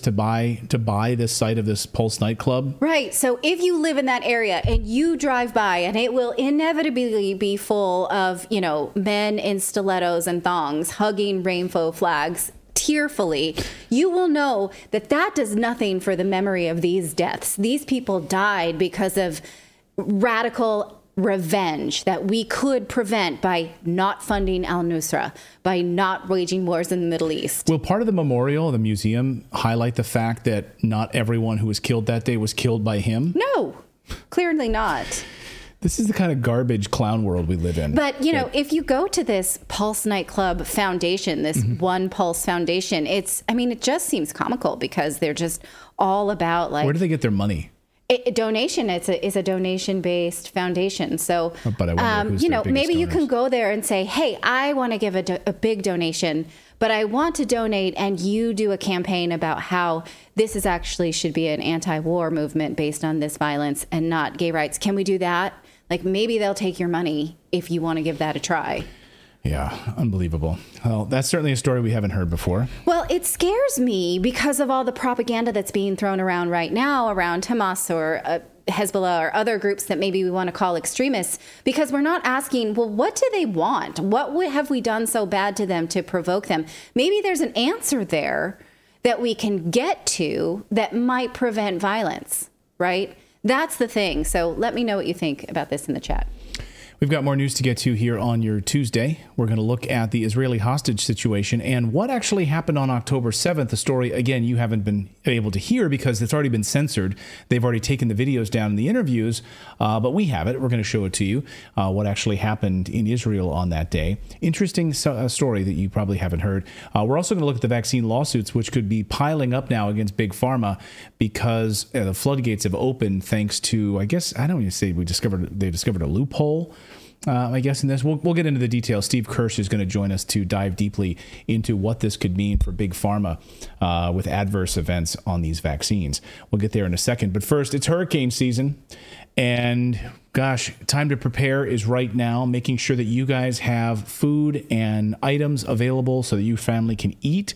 to buy this site of this Pulse nightclub. Right. So if you live in that area and you drive by, and it will inevitably be full of, men in stilettos and thongs hugging rainbow flags tearfully, you will know that does nothing for the memory of these deaths. These people died because of radical revenge that we could prevent by not funding al-Nusra, by not waging wars in the Middle East. Will part of the memorial, the museum, highlight the fact that not everyone who was killed that day was killed by him? No, clearly not. This is the kind of garbage clown world we live in. But, if you go to this Pulse Nightclub Foundation, this One Pulse Foundation, it just seems comical because they're just all about where do they get their money? Donation. It's a donation-based foundation. So, but I wonder who's their biggest maybe you donors. can go there and say, hey, I want to give a big donation, but I want to donate, and you do a campaign about how this is actually should be an anti-war movement based on this violence and not gay rights. Can we do that? Maybe they'll take your money if you want to give that a try. Yeah, unbelievable. Well, that's certainly a story we haven't heard before. Well, it scares me because of all the propaganda that's being thrown around right now around Hamas or Hezbollah or other groups that maybe we want to call extremists, because we're not asking, well, what do they want? What have we done so bad to them to provoke them? Maybe there's an answer there that we can get to that might prevent violence, right? That's the thing. So let me know what you think about this in the chat. We've got more news to get to here on your Tuesday. We're going to look at the Israeli hostage situation and what actually happened on October 7th. A story, again, you haven't been able to hear because it's already been censored. They've already taken the videos down in the interviews, but we have it. We're going to show it to you, what actually happened in Israel on that day. Interesting story that you probably haven't heard. We're also going to look at the vaccine lawsuits, which could be piling up now against Big Pharma because the floodgates have opened thanks to, I guess, I don't even say they discovered a loophole. I guess in this, we'll get into the details. Steve Kirsch is going to join us to dive deeply into what this could mean for Big Pharma with adverse events on these vaccines. We'll get there in a second. But first, it's hurricane season. And gosh, time to prepare is right now, making sure that you guys have food and items available so that your family can eat.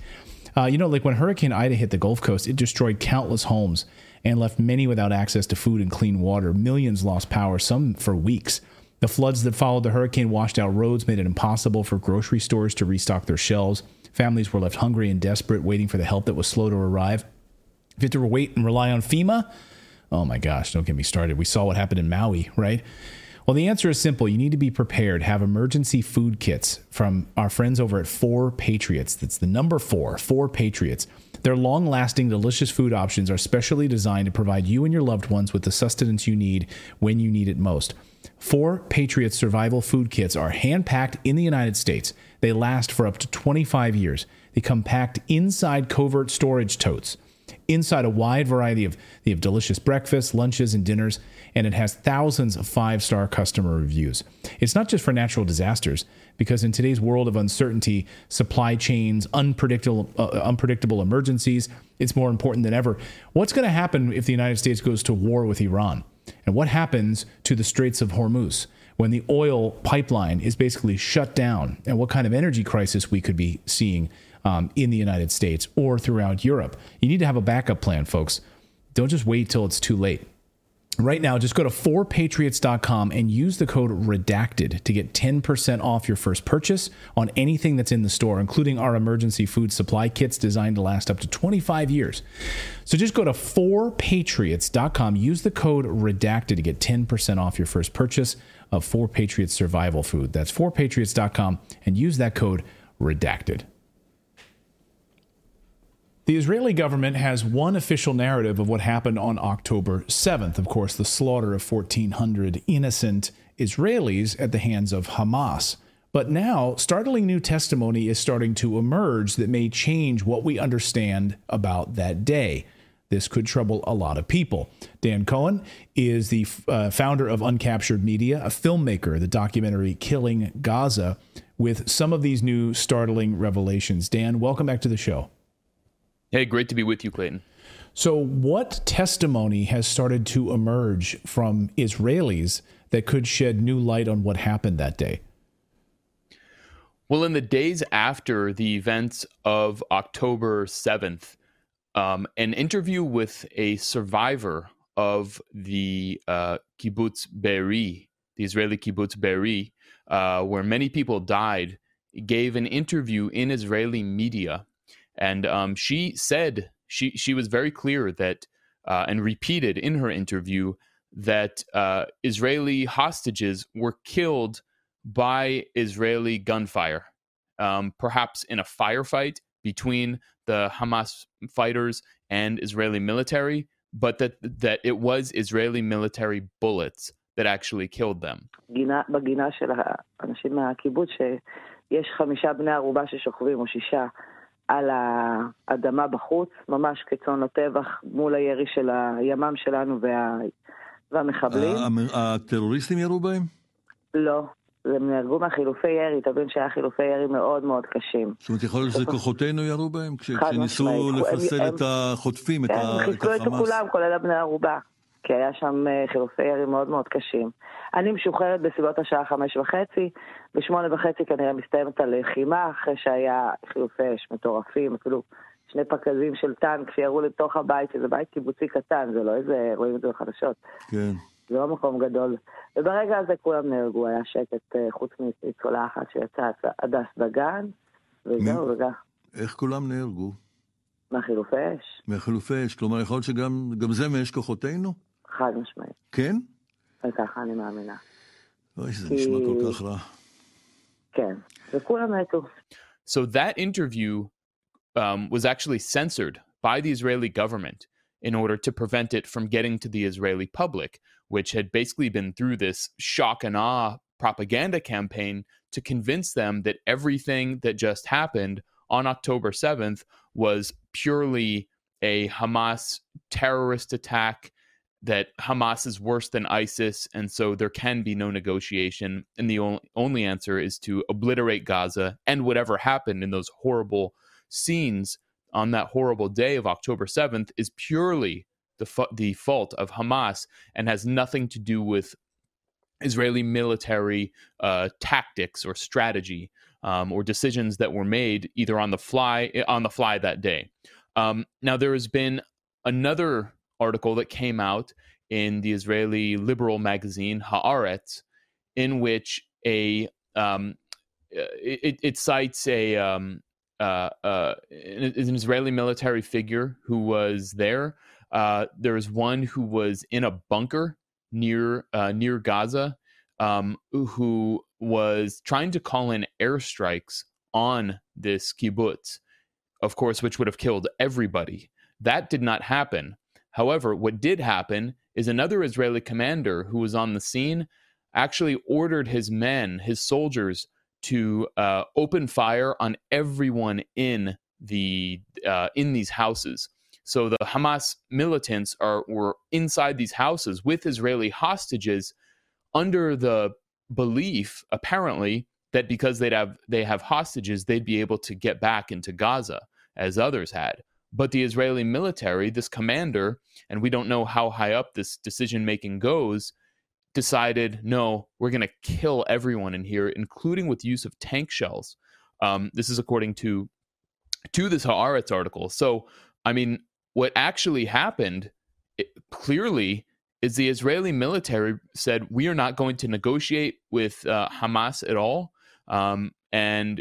When Hurricane Ida hit the Gulf Coast, it destroyed countless homes and left many without access to food and clean water. Millions lost power, some for weeks. The floods that followed the hurricane washed out roads, made it impossible for grocery stores to restock their shelves. Families were left hungry and desperate, waiting for the help that was slow to arrive. If you have to wait and rely on FEMA, oh my gosh, don't get me started. We saw what happened in Maui, right? Well, the answer is simple. You need to be prepared. Have emergency food kits from our friends over at 4 Patriots. That's the number 4 Patriots. Their long-lasting, delicious food options are specially designed to provide you and your loved ones with the sustenance you need when you need it most. 4 Patriots survival food kits are hand-packed in the United States. They last for up to 25 years. They come packed inside covert storage totes. Inside a wide variety of delicious breakfasts, lunches, and dinners, and it has thousands of 5-star customer reviews. It's not just for natural disasters, because in today's world of uncertainty, supply chains, unpredictable emergencies, it's more important than ever. What's going to happen if the United States goes to war with Iran? And what happens to the Straits of Hormuz when the oil pipeline is basically shut down? And what kind of energy crisis we could be seeing in the United States or throughout Europe? You need to have a backup plan, folks. Don't just wait till it's too late. Right now, just go to 4patriots.com and use the code REDACTED to get 10% off your first purchase on anything that's in the store, including our emergency food supply kits designed to last up to 25 years. So just go to 4patriots.com, use the code REDACTED to get 10% off your first purchase of 4 Patriots survival food. That's 4patriots.com and use that code REDACTED. The Israeli government has one official narrative of what happened on October 7th. Of course, the slaughter of 1,400 innocent Israelis at the hands of Hamas. But now, startling new testimony is starting to emerge that may change what we understand about that day. This could trouble a lot of people. Dan Cohen is the founder of Uncaptured Media, a filmmaker, the documentary Killing Gaza, with some of these new startling revelations. Dan, welcome back to the show. Hey, great to be with you, Clayton. So what testimony has started to emerge from Israelis that could shed new light on what happened that day? Well, in the days after the events of October 7th, an interview with a survivor of the kibbutz Be'eri, the Israeli kibbutz Be'eri, where many people died, gave an interview in Israeli media. And she said, she was very clear that, and repeated in her interview, that Israeli hostages were killed by Israeli gunfire, perhaps in a firefight between the Hamas fighters and Israeli military, but that it was Israeli military bullets that actually killed them. בגינה של האנשים מהקיבוץ שיש 5 בני ערובה ששוכבים או 6 על האדמה בחוץ, ממש כצאן לטבח מול הירי של הימ"מ שלנו והמחבלים. הטרוריסטים ירו בהם? לא. הם נהרגו מהחילופי ירי, תבין שהיה חילופי ירי מאוד מאוד קשים. זאת אומרת, יכול להיות שזה כוחותינו ירו בהם? כשניסו לפסל את החוטפים, את החמאס? הם חיסלו את כולם, כולל בני ערובה. כי היה שם חילופי ירי מאוד מאוד קשים. אני משוחררת בסביבות השעה 5:30, ב8:30 כנראה מסתיימת הלחימה, אחרי שהיה חילופי אש מטורפים, אפילו 2 פקזים של טנק שירו לתוך הבית, שזה בית קיבוצי קטן, זה לא איזה, רואים את זה בחדשות. כן. זה לא מקום גדול. וברגע הזה כולם נהרגו, היה שקט חוץ מניצולה אחת שיצאה הדס דגן, וזהו רגע. איך כולם נהרגו? מהחילופי אש. מהחילופי אש, כלומר יכול להיות שגם זה מאש כוחותינו? חד משמעית. כן? וככה אני מאמינה. אוי, זה נשמע כל כך רע. כן, וכולם מתו. So that interview was actually censored by the Israeli government in order to prevent it from getting to the Israeli public, which had basically been through this shock and awe propaganda campaign to convince them that everything that just happened on October 7th was purely a Hamas terrorist attack, that Hamas is worse than ISIS, and so there can be no negotiation. And the only answer is to obliterate Gaza, and whatever happened in those horrible scenes on that horrible day of October 7th is purely the fault of Hamas and has nothing to do with Israeli military tactics or strategy or decisions that were made either on the fly that day. Now, there has been another article that came out in the Israeli liberal magazine Haaretz, in which it cites an Israeli military figure who was there. There is one who was in a bunker near Gaza, who was trying to call in airstrikes on this kibbutz, of course, which would have killed everybody. That did not happen. However, what did happen is another Israeli commander who was on the scene actually ordered his men, his soldiers, to open fire on everyone in these houses. So the Hamas militants were inside these houses with Israeli hostages, under the belief, apparently, that because they have hostages, they'd be able to get back into Gaza, as others had. But the Israeli military, this commander, and we don't know how high up this decision-making goes, decided, no, we're going to kill everyone in here, including with use of tank shells. This is according to this Haaretz article. So, I mean, what actually happened, clearly, is the Israeli military said, we are not going to negotiate with Hamas at all, and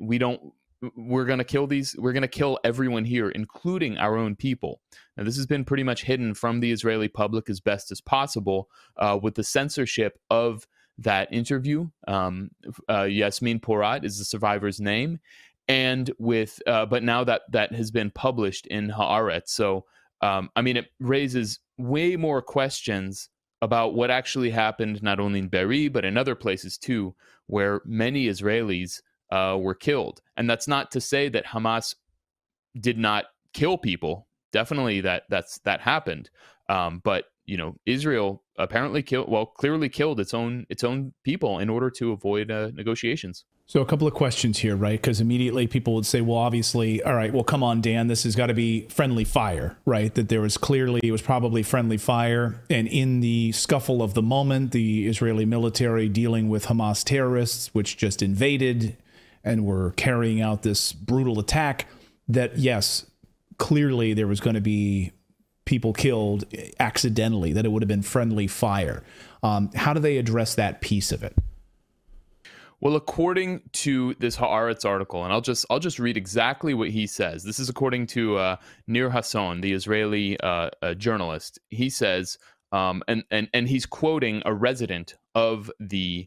we're going to kill everyone here, including our own people. Now, this has been pretty much hidden from the Israeli public as best as possible with the censorship of that interview. Yasmin Porat is the survivor's name. And but now that has been published in Haaretz. So, I mean, it raises way more questions about what actually happened, not only in Be'eri, but in other places too, where many Israelis were killed. And that's not to say that Hamas did not kill people. Definitely that happened. But, you know, Israel apparently clearly killed its own people in order to avoid negotiations. So a couple of questions here, right? Because immediately people would say, well, obviously, all right, well, come on, Dan, this has got to be friendly fire, right? That there was clearly, it was probably friendly fire. And in the scuffle of the moment, the Israeli military dealing with Hamas terrorists, which just invaded and were carrying out this brutal attack, that yes, clearly there was going to be people killed accidentally, that it would have been friendly fire. How do they address that piece of it? Well, according to this Haaretz article, and I'll just read exactly what he says. This is according to Nir Hasson, the Israeli journalist. He says, and he's quoting a resident of the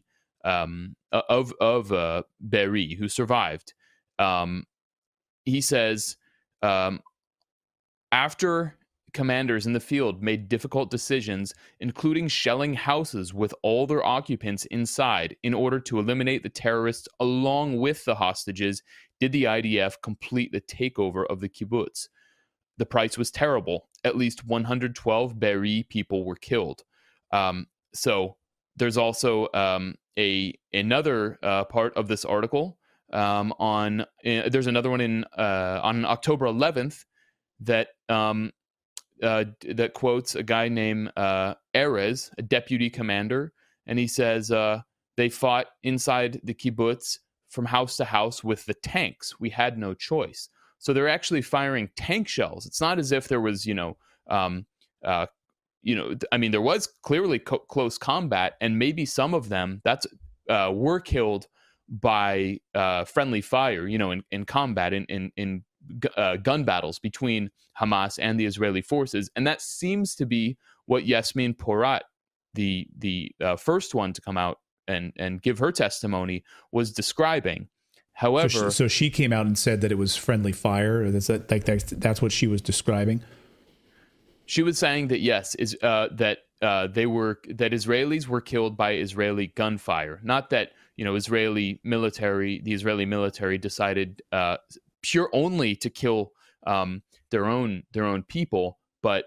Be'eri who survived. He says, after commanders in the field made difficult decisions, including shelling houses with all their occupants inside in order to eliminate the terrorists along with the hostages, did the IDF complete the takeover of the kibbutz. The price was terrible. At least 112 Be'eri people were killed. So there's also another part of this article there's another one on October 11th that that quotes a guy named Erez, a deputy commander, and he says they fought inside the kibbutz from house to house with the tanks. We had no choice. So they're actually firing tank shells. It's not as if there was, there was clearly close combat, and maybe some of them were killed by friendly fire, in combat, in gun battles between Hamas and the Israeli forces. And that seems to be what Yasmin Porat, the first one to come out and give her testimony, was describing. However, so she came out and said that it was friendly fire. That's what she was describing. She was saying that yes, that Israelis were killed by Israeli gunfire, not that the Israeli military decided pure only to kill their own people, but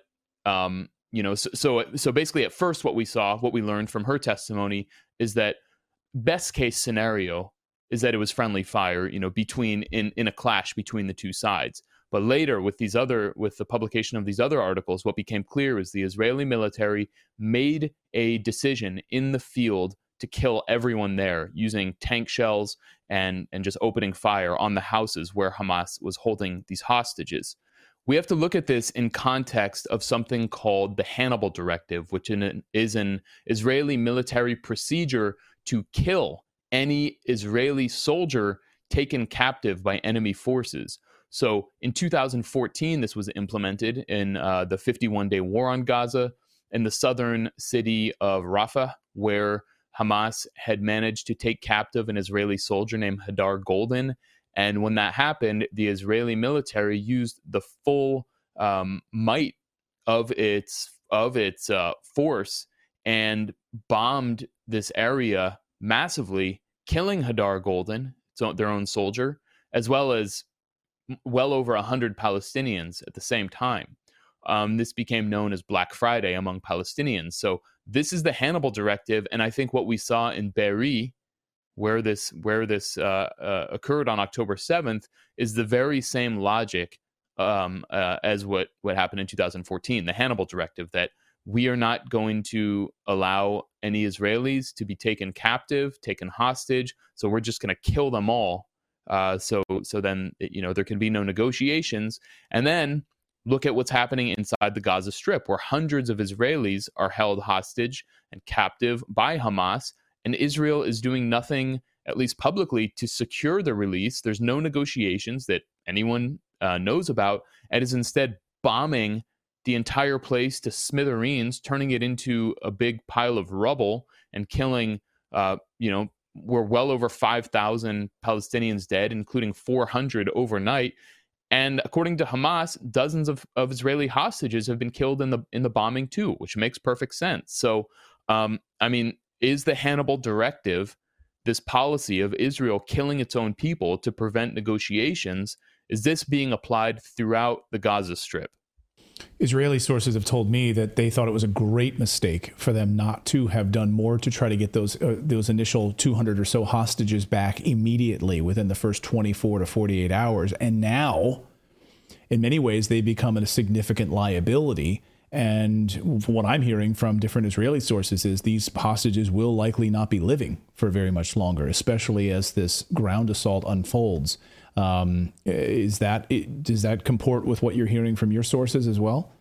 so basically at first what we learned from her testimony is that best case scenario is that it was friendly fire, in a clash between the two sides. But later, with the publication of these other articles, what became clear is the Israeli military made a decision in the field to kill everyone there using tank shells and just opening fire on the houses where Hamas was holding these hostages. We have to look at this in context of something called the Hannibal Directive, which is an Israeli military procedure to kill any Israeli soldier taken captive by enemy forces. So in 2014, this was implemented in the 51-day war on Gaza in the southern city of Rafah, where Hamas had managed to take captive an Israeli soldier named Hadar Goldin. And when that happened, the Israeli military used the full might of its force and bombed this area massively, killing Hadar Goldin, their own soldier, as well as well over 100 Palestinians at the same time. This became known as Black Friday among Palestinians. So this is the Hannibal Directive, and I think what we saw in Be'eri, where this occurred on October 7th, is the very same logic as what happened in 2014, the Hannibal Directive, that we are not going to allow any Israelis to be taken captive, taken hostage, so we're just going to kill them all. So then there can be no negotiations. And then look at what's happening inside the Gaza Strip, where hundreds of Israelis are held hostage and captive by Hamas, and Israel is doing nothing, at least publicly, to secure the release. There's no negotiations that anyone knows about, and is instead bombing the entire place to smithereens, turning it into a big pile of rubble and killing, we're well over 5,000 Palestinians dead, including 400 overnight. And according to Hamas, dozens of Israeli hostages have been killed in the bombing too, which makes perfect sense. So, is the Hannibal Directive, this policy of Israel killing its own people to prevent negotiations, is this being applied throughout the Gaza Strip? Israeli sources have told me that they thought it was a great mistake for them not to have done more to try to get those initial 200 or so hostages back immediately within the first 24 to 48 hours. And now, in many ways, they become a significant liability. And what I'm hearing from different Israeli sources is these hostages will likely not be living for very much longer, especially as this ground assault unfolds. Does that comport with what you're hearing from your sources as well?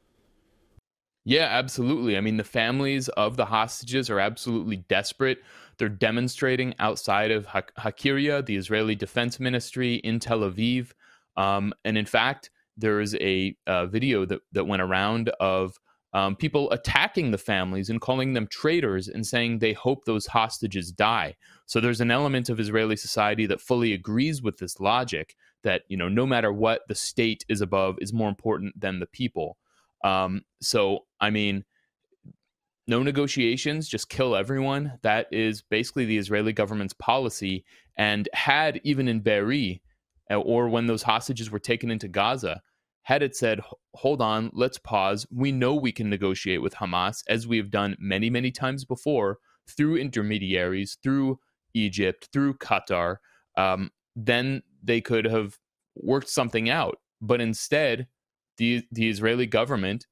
Yeah, absolutely. I mean, the families of the hostages are absolutely desperate. They're demonstrating outside of Hakiria, the Israeli Defense Ministry in Tel Aviv. And in fact, there is a video that went around of people attacking the families and calling them traitors and saying they hope those hostages die. So there's an element of Israeli society that fully agrees with this logic that, no matter what, the state is above, is more important than the people. So, I mean, no negotiations, just kill everyone. That is basically the Israeli government's policy. And had even in Be'eri, or when those hostages were taken into Gaza, had it said, hold on, let's pause. We know we can negotiate with Hamas, as we have done many, many times before, through intermediaries, through Egypt, through Qatar, then they could have worked something out. But instead, the Israeli government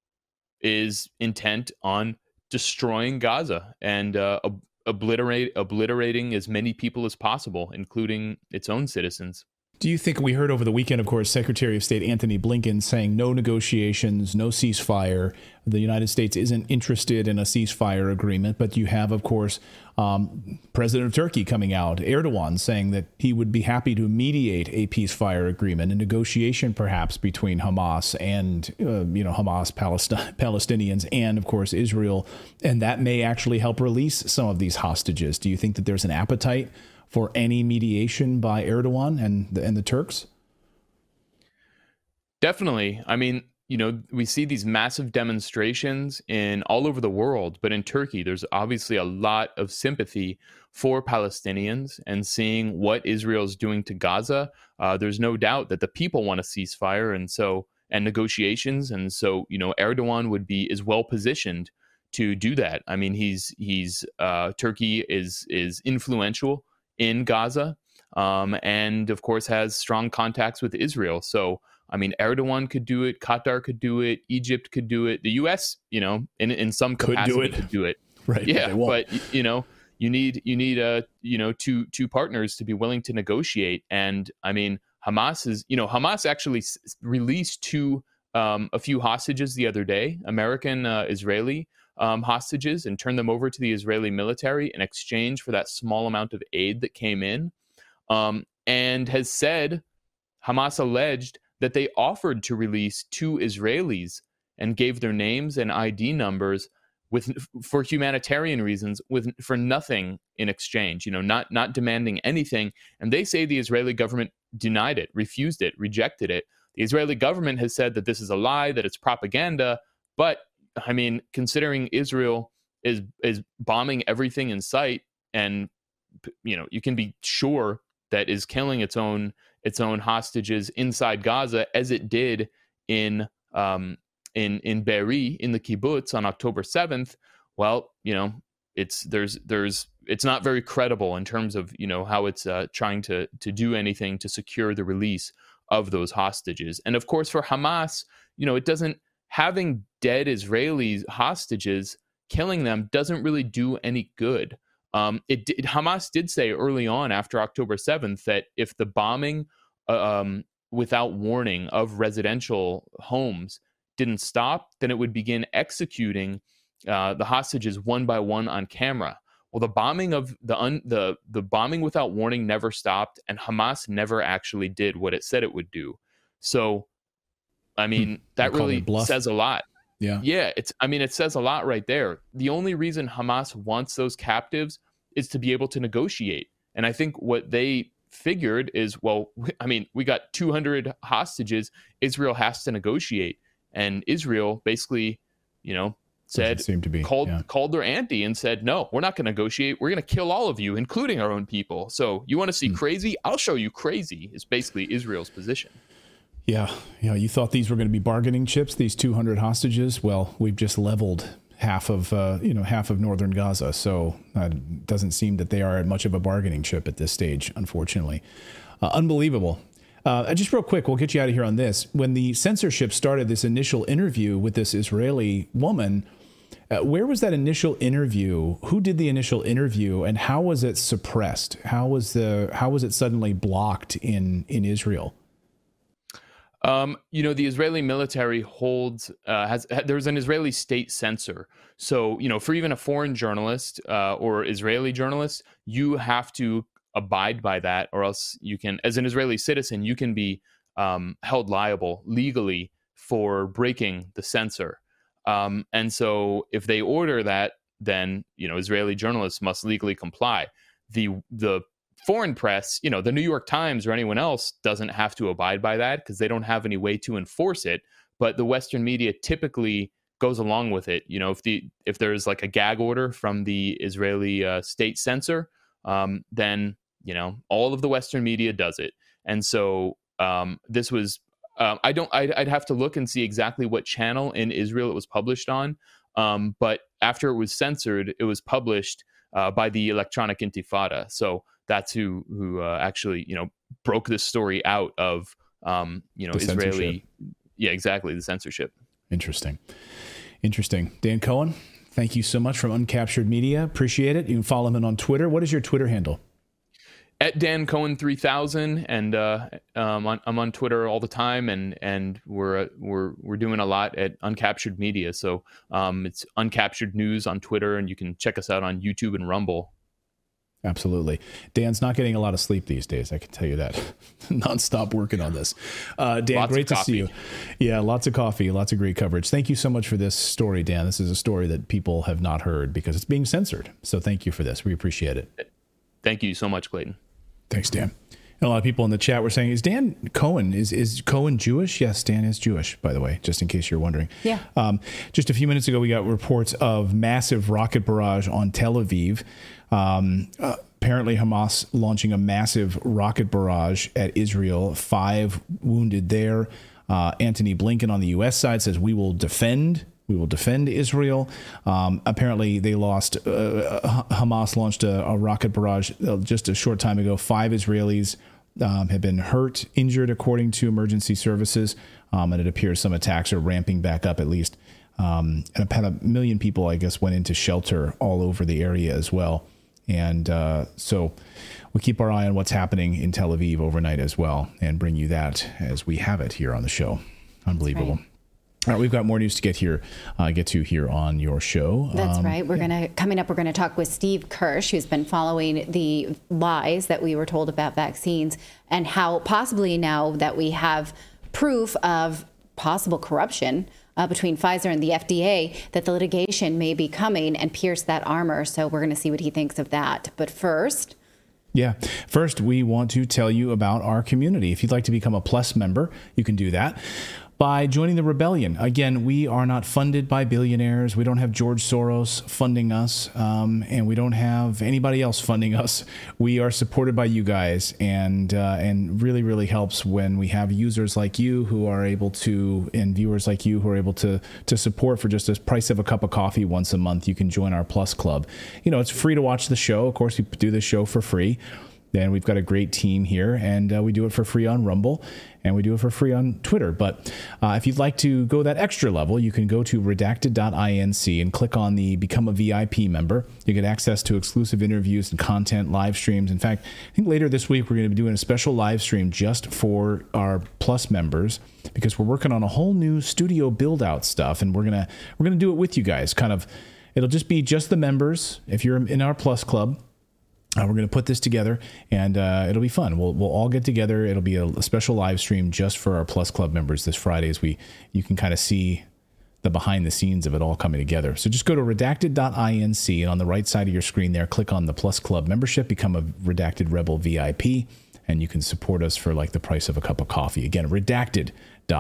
is intent on destroying Gaza and obliterating as many people as possible, including its own citizens. Do you think, we heard over the weekend, of course, Secretary of State Antony Blinken saying no negotiations, no ceasefire. The United States isn't interested in a ceasefire agreement. But you have, of course, President of Turkey coming out, Erdogan, saying that he would be happy to mediate a ceasefire agreement, a negotiation perhaps between Hamas and, Hamas, Palestinians, and, of course, Israel. And that may actually help release some of these hostages. Do you think that there's an appetite for any mediation by Erdogan and the Turks? Definitely. I mean, we see these massive demonstrations all over the world, but in Turkey, there's obviously a lot of sympathy for Palestinians, and seeing what Israel's doing to Gaza, there's no doubt that the people want a ceasefire and negotiations. And so, Erdogan is well positioned to do that. I mean, Turkey is influential in Gaza, and of course has strong contacts with Israel. So, I mean, Erdogan could do it, Qatar could do it, Egypt could do it, the U.S., in some capacity could do it. Right. Yeah, but you need two partners to be willing to negotiate. And I mean, Hamas actually released a few hostages the other day, American Israeli hostages, and turned them over to the Israeli military in exchange for that small amount of aid that came in, and has said, Hamas alleged that they offered to release 2 Israelis and gave their names and ID numbers for humanitarian reasons, for nothing in exchange, not demanding anything. And they say the Israeli government denied it, refused it, rejected it. The Israeli government has said that this is a lie, that it's propaganda. But I mean, considering Israel is bombing everything in sight, and you can be sure that is killing its own hostages inside Gaza, as it did in Be'eri, in the kibbutz on October 7th. Well, it's not very credible in terms of how it's trying to do anything to secure the release of those hostages. And of course, for Hamas, it doesn't. Having dead Israeli hostages, killing them, doesn't really do any good. Hamas did say early on, after October 7th, that if the bombing without warning of residential homes didn't stop, then it would begin executing the hostages one by one on camera. Well, the bombing of the bombing without warning never stopped, and Hamas never actually did what it said it would do. So, I mean, that really says a lot. Yeah. It says a lot right there. The only reason Hamas wants those captives is to be able to negotiate. And I think what they figured is, we got 200 hostages. Israel has to negotiate. And Israel basically, said, called their ante and said, no, we're not going to negotiate. We're going to kill all of you, including our own people. So you want to see crazy? I'll show you crazy, is basically Israel's position. Yeah. You thought these were going to be bargaining chips, these 200 hostages. Well, we've just leveled half of northern Gaza. So it doesn't seem that they are much of a bargaining chip at this stage, unfortunately. Unbelievable. Just real quick, we'll get you out of here on this. When the censorship started this initial interview with this Israeli woman, where was that initial interview? Who did the initial interview, and how was it suppressed? How was it suddenly blocked in Israel? The Israeli military holds there's an Israeli state censor. So, for even a foreign journalist or Israeli journalist, you have to abide by that, or else you can, as an Israeli citizen, you can be held liable legally for breaking the censor. And so if they order that, then, Israeli journalists must legally comply. The foreign press, the New York Times or anyone else doesn't have to abide by that because they don't have any way to enforce it. But the Western media typically goes along with it. If there's like a gag order from the Israeli state censor, then, all of the Western media does it. And so this was, I'd have to look and see exactly what channel in Israel it was published on. But after it was censored, it was published by the Electronic Intifada. So that's who actually, broke this story out of, Israeli. Yeah, exactly. The censorship. Interesting. Dan Cohen, thank you so much from Uncaptured Media. Appreciate it. You can follow him on Twitter. What is your Twitter handle? At Dan Cohen 3000, and I'm on Twitter all the time, and we're doing a lot at Uncaptured Media. So it's Uncaptured News on Twitter, and you can check us out on YouTube and Rumble. Absolutely. Dan's not getting a lot of sleep these days, I can tell you that. Nonstop working on this. Dan, lots great to see you. Yeah, lots of coffee, lots of great coverage. Thank you so much for this story, Dan. This is a story that people have not heard because it's being censored. So thank you for this. We appreciate it. Thank you so much, Clayton. Thanks, Dan. And a lot of people in the chat were saying, is Dan Cohen, is Cohen Jewish? Yes, Dan is Jewish, by the way, just in case you're wondering. Yeah. Just a few minutes ago, we got reports of massive rocket barrage on Tel Aviv. Apparently Hamas launching a massive rocket barrage at Israel, 5 wounded there. Antony Blinken on the U.S. side says we will defend Israel. Apparently they lost, Hamas launched a rocket barrage just a short time ago. 5 Israelis have been hurt, injured, according to emergency services. And it appears some attacks are ramping back up at least. And about 1 million people, I guess, went into shelter all over the area as well. And so we'll keep our eye on what's happening in Tel Aviv overnight as well and bring you that as we have it here on the show. Unbelievable. Right. All right, we've got more news to get to here on your show. That's right. Coming up, we're going to talk with Steve Kirsch, who's been following the lies that we were told about vaccines and how possibly now that we have proof of possible corruption between Pfizer and the FDA, that the litigation may be coming and pierce that armor. So we're going to see what he thinks of that. But first, we want to tell you about our community. If you'd like to become a Plus member, you can do that by joining the Rebellion. Again, we are not funded by billionaires. We don't have George Soros funding us, and we don't have anybody else funding us. We are supported by you guys, and really, really helps when we have users like you who are able to, and viewers like you who are able to support for just the price of a cup of coffee once a month. You can join our Plus Club. It's free to watch the show. Of course, we do this show for free. And we've got a great team here, and we do it for free on Rumble, and we do it for free on Twitter. But if you'd like to go that extra level, you can go to redacted.inc and click on the Become a VIP member. You get access to exclusive interviews and content, live streams. In fact, I think later this week we're going to be doing a special live stream just for our Plus members because we're working on a whole new studio build-out stuff, and we're gonna do it with you guys. It'll just be just the members if you're in our Plus Club. We're going to put this together, and it'll be fun. We'll all get together. It'll be a special live stream just for our Plus Club members this Friday as you can kind of see the behind the scenes of it all coming together. So just go to redacted.inc, and on the right side of your screen there, click on the Plus Club membership, become a Redacted Rebel VIP, and you can support us for like the price of a cup of coffee. Again, redacted.inc.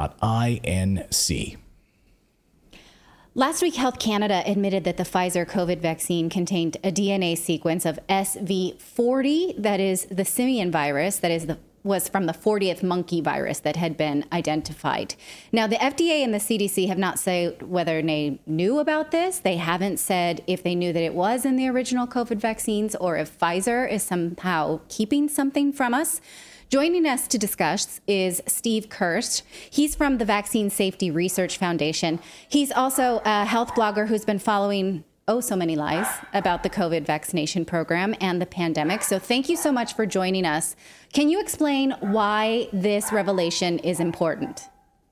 Last week, Health Canada admitted that the Pfizer COVID vaccine contained a DNA sequence of SV40, that is the simian virus, that is was from the 40th monkey virus that had been identified. Now, the FDA and the CDC have not said whether they knew about this. They haven't said if they knew that it was in the original COVID vaccines or if Pfizer is somehow keeping something from us. Joining us to discuss is Steve Kirst. He's from the Vaccine Safety Research Foundation. He's also a health blogger who's been following so many lies about the COVID vaccination program and the pandemic. So thank you so much for joining us. Can you explain why this revelation is important?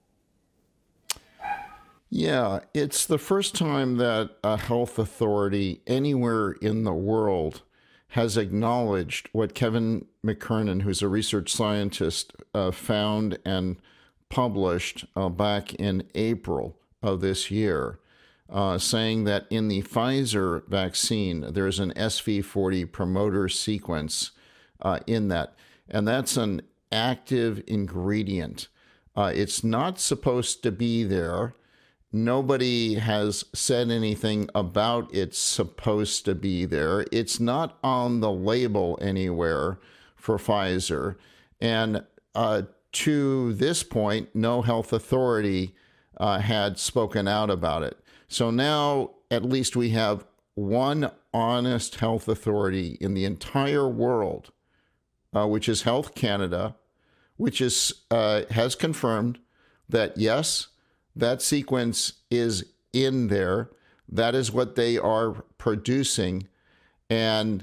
Yeah, it's the first time that a health authority anywhere in the world has acknowledged what Kevin McKernan, who's a research scientist, found and published back in April of this year. Saying that in the Pfizer vaccine, there's an SV40 promoter sequence in that. And that's an active ingredient. It's not supposed to be there. Nobody has said anything about it's supposed to be there. It's not on the label anywhere for Pfizer. And to this point, no health authority had spoken out about it. So now at least we have one honest health authority in the entire world, which is Health Canada, which is has confirmed that, yes, that sequence is in there. That is what they are producing. And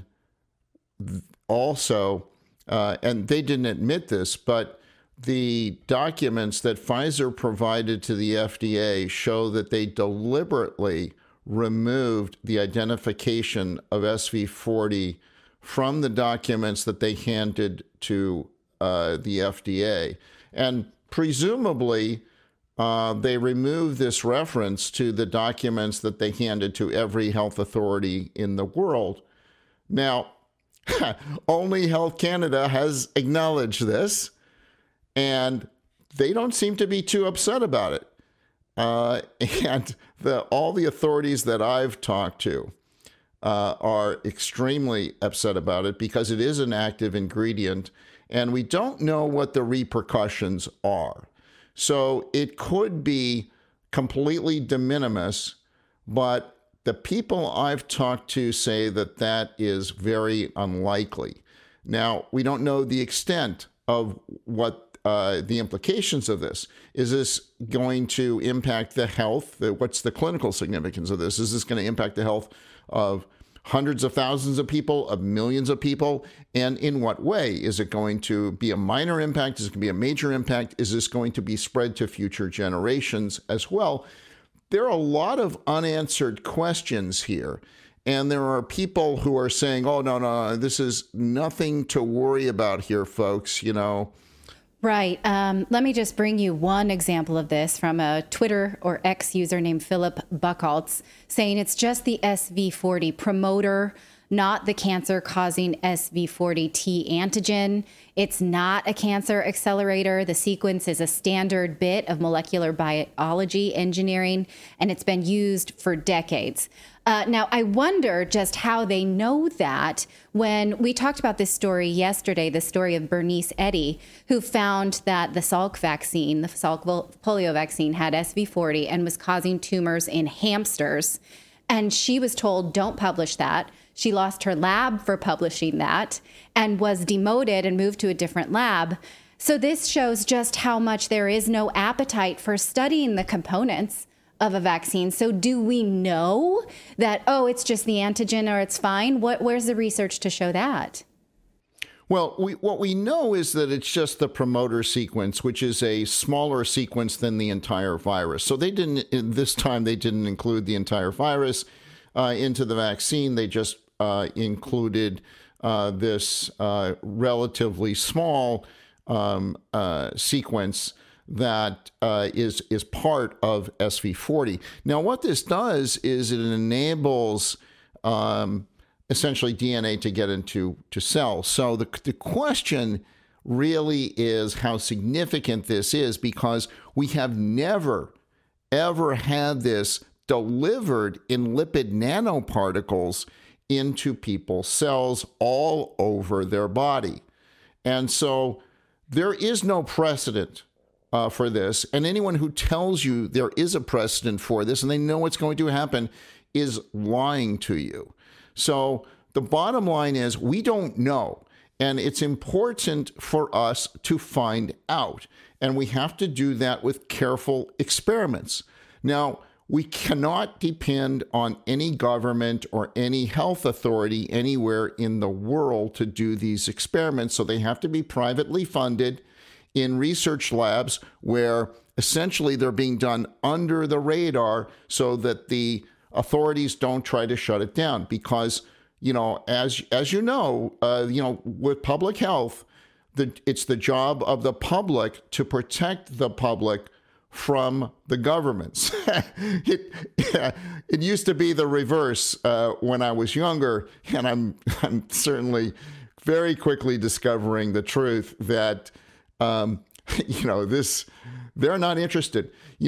also, and they didn't admit this, but the documents that Pfizer provided to the FDA show that they deliberately removed the identification of SV40 from the documents that they handed to the FDA. And presumably, they removed this reference to the documents that they handed to every health authority in the world. Now, only Health Canada has acknowledged this. And they don't seem to be too upset about it. And all the authorities that I've talked to are extremely upset about it because it is an active ingredient, and we don't know what the repercussions are. So it could be completely de minimis, but the people I've talked to say that that is very unlikely. Now, we don't know the extent of what the implications of this. Is this going to impact the health? What's the clinical significance of this? Is this going to impact the health of hundreds of thousands of people, of millions of people? And in what way? Is it going to be a minor impact? Is it going to be a major impact? Is this going to be spread to future generations as well? There are a lot of unanswered questions here. And there are people who are saying, oh, no, this is nothing to worry about here, folks, Right. Let me just bring you one example of this from a Twitter or X user named Philip Buchholz, saying it's just the SV40 promoter, not the cancer-causing SV40T antigen. It's not a cancer accelerator. The sequence is a standard bit of molecular biology engineering, and it's been used for decades. Now, I wonder just how they know that when we talked about this story yesterday, the story of Bernice Eddy, who found that the Salk vaccine, the Salk polio vaccine, had SV40 and was causing tumors in hamsters. And she was told, don't publish that. She lost her lab for publishing that and was demoted and moved to a different lab. So this shows just how much there is no appetite for studying the components of a vaccine. So do we know that, it's just the antigen or it's fine? Where's the research to show that? Well, what we know is that it's just the promoter sequence, which is a smaller sequence than the entire virus. So they didn't include the entire virus into the vaccine. They just included this relatively small sequence that is part of SV40. Now, what this does is it enables essentially DNA to get into cells. So the question really is how significant this is, because we have never, ever had this delivered in lipid nanoparticles into people's cells all over their body. And so there is no precedent for this. And anyone who tells you there is a precedent for this and they know what's going to happen is lying to you. So the bottom line is we don't know. And it's important for us to find out. And we have to do that with careful experiments. Now, we cannot depend on any government or any health authority anywhere in the world to do these experiments. So they have to be privately funded in research labs where essentially they're being done under the radar so that the authorities don't try to shut it down. Because, as you know, with public health, it's the job of the public to protect the public from the governments. It used to be the reverse when I was younger, and I'm certainly very quickly discovering the truth that they're not interested.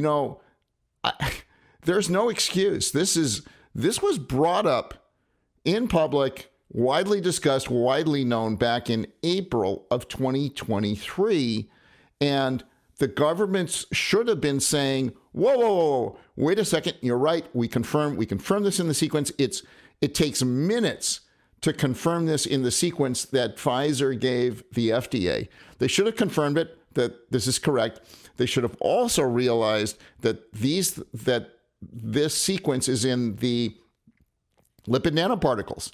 There's no excuse. This was brought up in public, widely discussed, widely known back in April of 2023, and the governments should have been saying, whoa, wait a second, you're right, we confirm this in the sequence. It takes minutes to confirm this in the sequence that Pfizer gave the FDA. They should have confirmed it, that this is correct. They should have also realized that this sequence is in the lipid nanoparticles.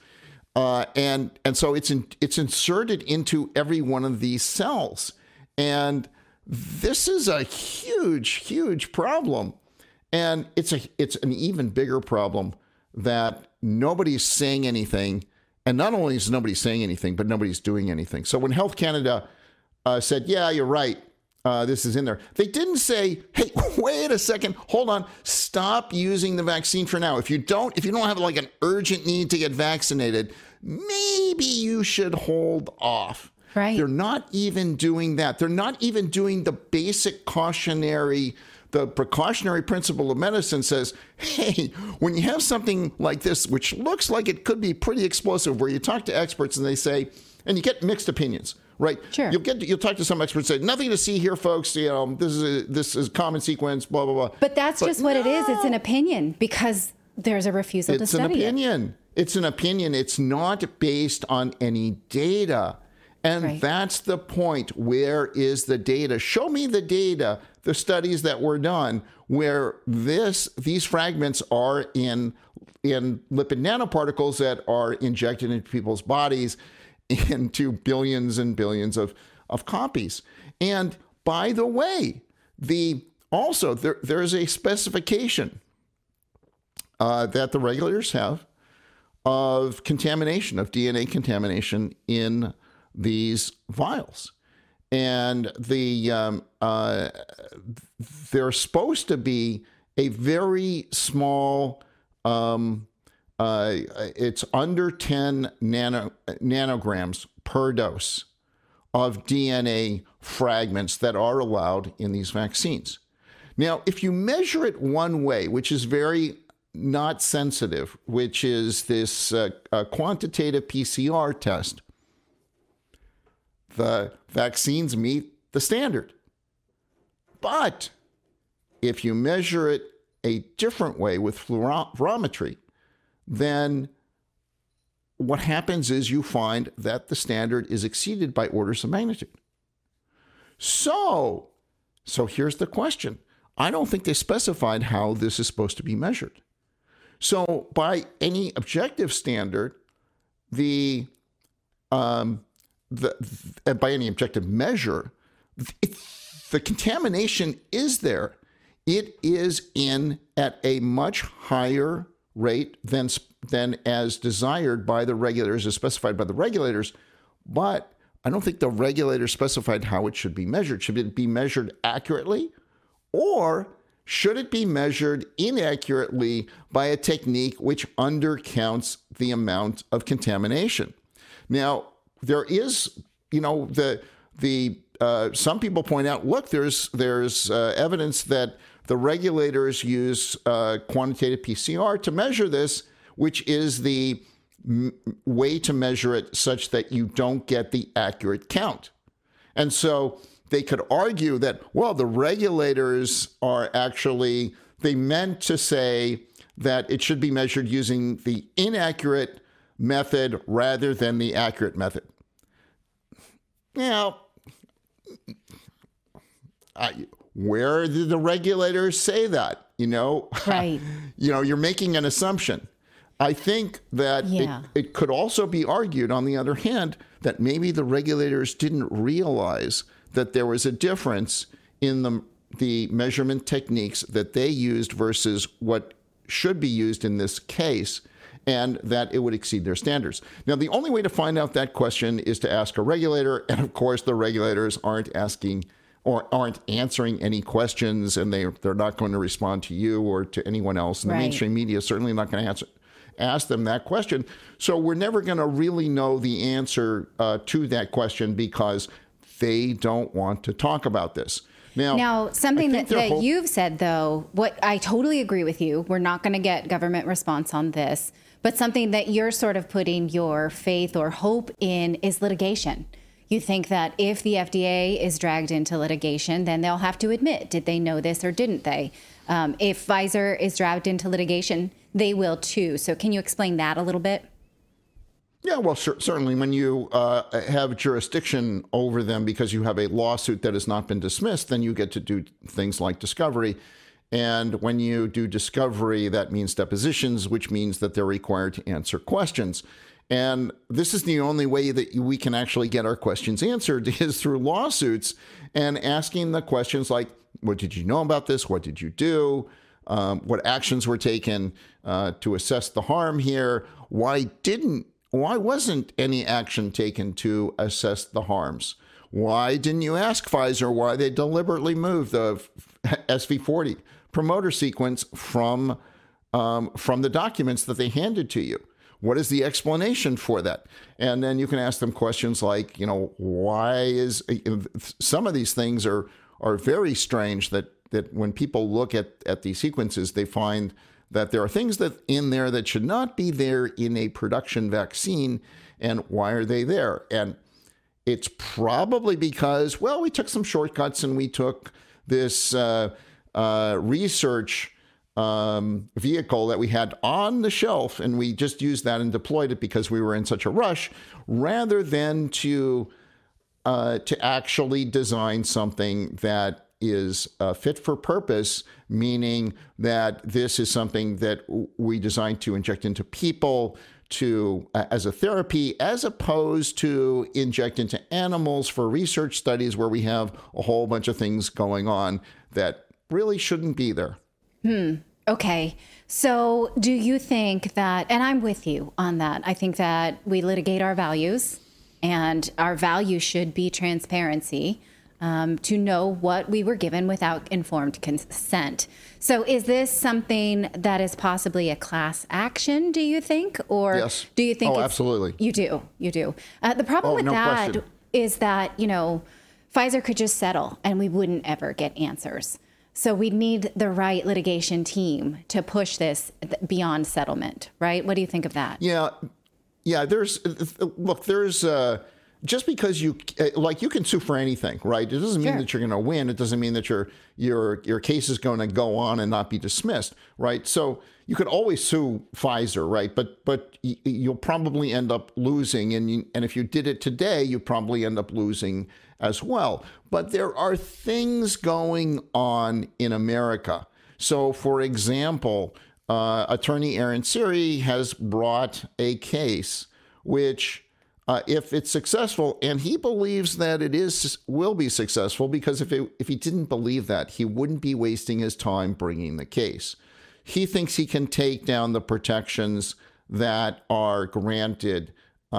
And so it's inserted into every one of these cells. And this is a huge problem. And it's an even bigger problem that nobody's saying anything. And not only is nobody saying anything, but nobody's doing anything. So when Health Canada said, yeah, you're right, this is in there, they didn't say, hey, wait a second, hold on, stop using the vaccine for now. If you don't have like an urgent need to get vaccinated, maybe you should hold off. Right. They're not even doing that. They're not even doing the basic the precautionary principle of medicine says, hey, when you have something like this, which looks like it could be pretty explosive, where you talk to experts and they say, and you get mixed opinions, right? Sure. You'll talk to some experts and say, nothing to see here, folks. This is common sequence, blah, blah, blah. But that's just what it is. It's an opinion because there's a refusal to study it. It's an opinion. It's an opinion. It's not based on any data. And that's the point. Where is the data? Show me the data, the studies that were done where these fragments are in lipid nanoparticles that are injected into people's bodies into billions and billions of copies. And by the way, there is a specification that the regulators have of contamination, of DNA contamination in these vials. And they're supposed to be a very small, it's under 10 nanograms per dose of DNA fragments that are allowed in these vaccines. Now, if you measure it one way, which is very not sensitive, which is this quantitative PCR test, the vaccines meet the standard. But if you measure it a different way with fluorometry, then what happens is you find that the standard is exceeded by orders of magnitude. So here's the question. I don't think they specified how this is supposed to be measured. So by any objective standard, by any objective measure, the contamination is there. It is in at a much higher rate than as desired by the regulators, as specified by the regulators. But I don't think the regulators specified how it should be measured. Should it be measured accurately, or should it be measured inaccurately by a technique which undercounts the amount of contamination? Now, there is, some people point out, look, there's evidence that the regulators use quantitative PCR to measure this, which is the way to measure it such that you don't get the accurate count. And so they could argue that, well, the regulators are actually, they meant to say that it should be measured using the inaccurate method rather than the accurate method. Now, where did the regulators say that? Right. You're making an assumption. I think that it could also be argued, on the other hand, that maybe the regulators didn't realize that there was a difference in the measurement techniques that they used versus what should be used in this case, and that it would exceed their standards. Now, the only way to find out that question is to ask a regulator, and of course, the regulators aren't asking or aren't answering any questions, and they're not going to respond to you or to anyone else. And the mainstream media is certainly not going to ask them that question. So we're never going to really know the answer to that question because they don't want to talk about this. Now something that you've said, though, what I totally agree with you, we're not going to get government response on this, but something that you're sort of putting your faith or hope in is litigation. You think that if the FDA is dragged into litigation, then they'll have to admit, did they know this or didn't they? If Pfizer is dragged into litigation, they will too. So can you explain that a little bit? Yeah, well, certainly when you have jurisdiction over them because you have a lawsuit that has not been dismissed, then you get to do things like discovery. And when you do discovery, that means depositions, which means that they're required to answer questions. And this is the only way that we can actually get our questions answered is through lawsuits and asking the questions like, what did you know about this? What did you do? What actions were taken to assess the harm here? Why wasn't any action taken to assess the harms? Why didn't you ask Pfizer why they deliberately moved the SV40 promoter sequence from the documents that they handed to you? What is the explanation for that? And then you can ask them questions like, why is some of these things are very strange that when people look at these sequences, they find that there are things that in there that should not be there in a production vaccine. And why are they there? And it's probably because, well, we took some shortcuts and we took this research vehicle that we had on the shelf, and we just used that and deployed it because we were in such a rush, rather than to actually design something that is fit for purpose, meaning that this is something that we designed to inject into people as a therapy, as opposed to inject into animals for research studies where we have a whole bunch of things going on that really shouldn't be there. Okay. So do you think that, and I'm with you on that, I think that we litigate our values, and our value should be transparency, to know what we were given without informed consent. So is this something that is possibly a class action, do you think? Or yes. Do you think absolutely. You do. The problem with that question is that, Pfizer could just settle and we wouldn't ever get answers. So we need the right litigation team to push this beyond settlement, right? What do you think of that? Yeah. There's just because you can sue for anything, right? It doesn't mean that you're going to win. It doesn't mean that your case is going to go on and not be dismissed, right? So you could always sue Pfizer, right? But you'll probably end up losing, and if you did it today, you probably end up losing as well. But there are things going on in America. So, for example, Attorney Aaron Siri has brought a case which, if it's successful, and he believes that it will be successful, because if he didn't believe that, he wouldn't be wasting his time bringing the case. He thinks he can take down the protections that are granted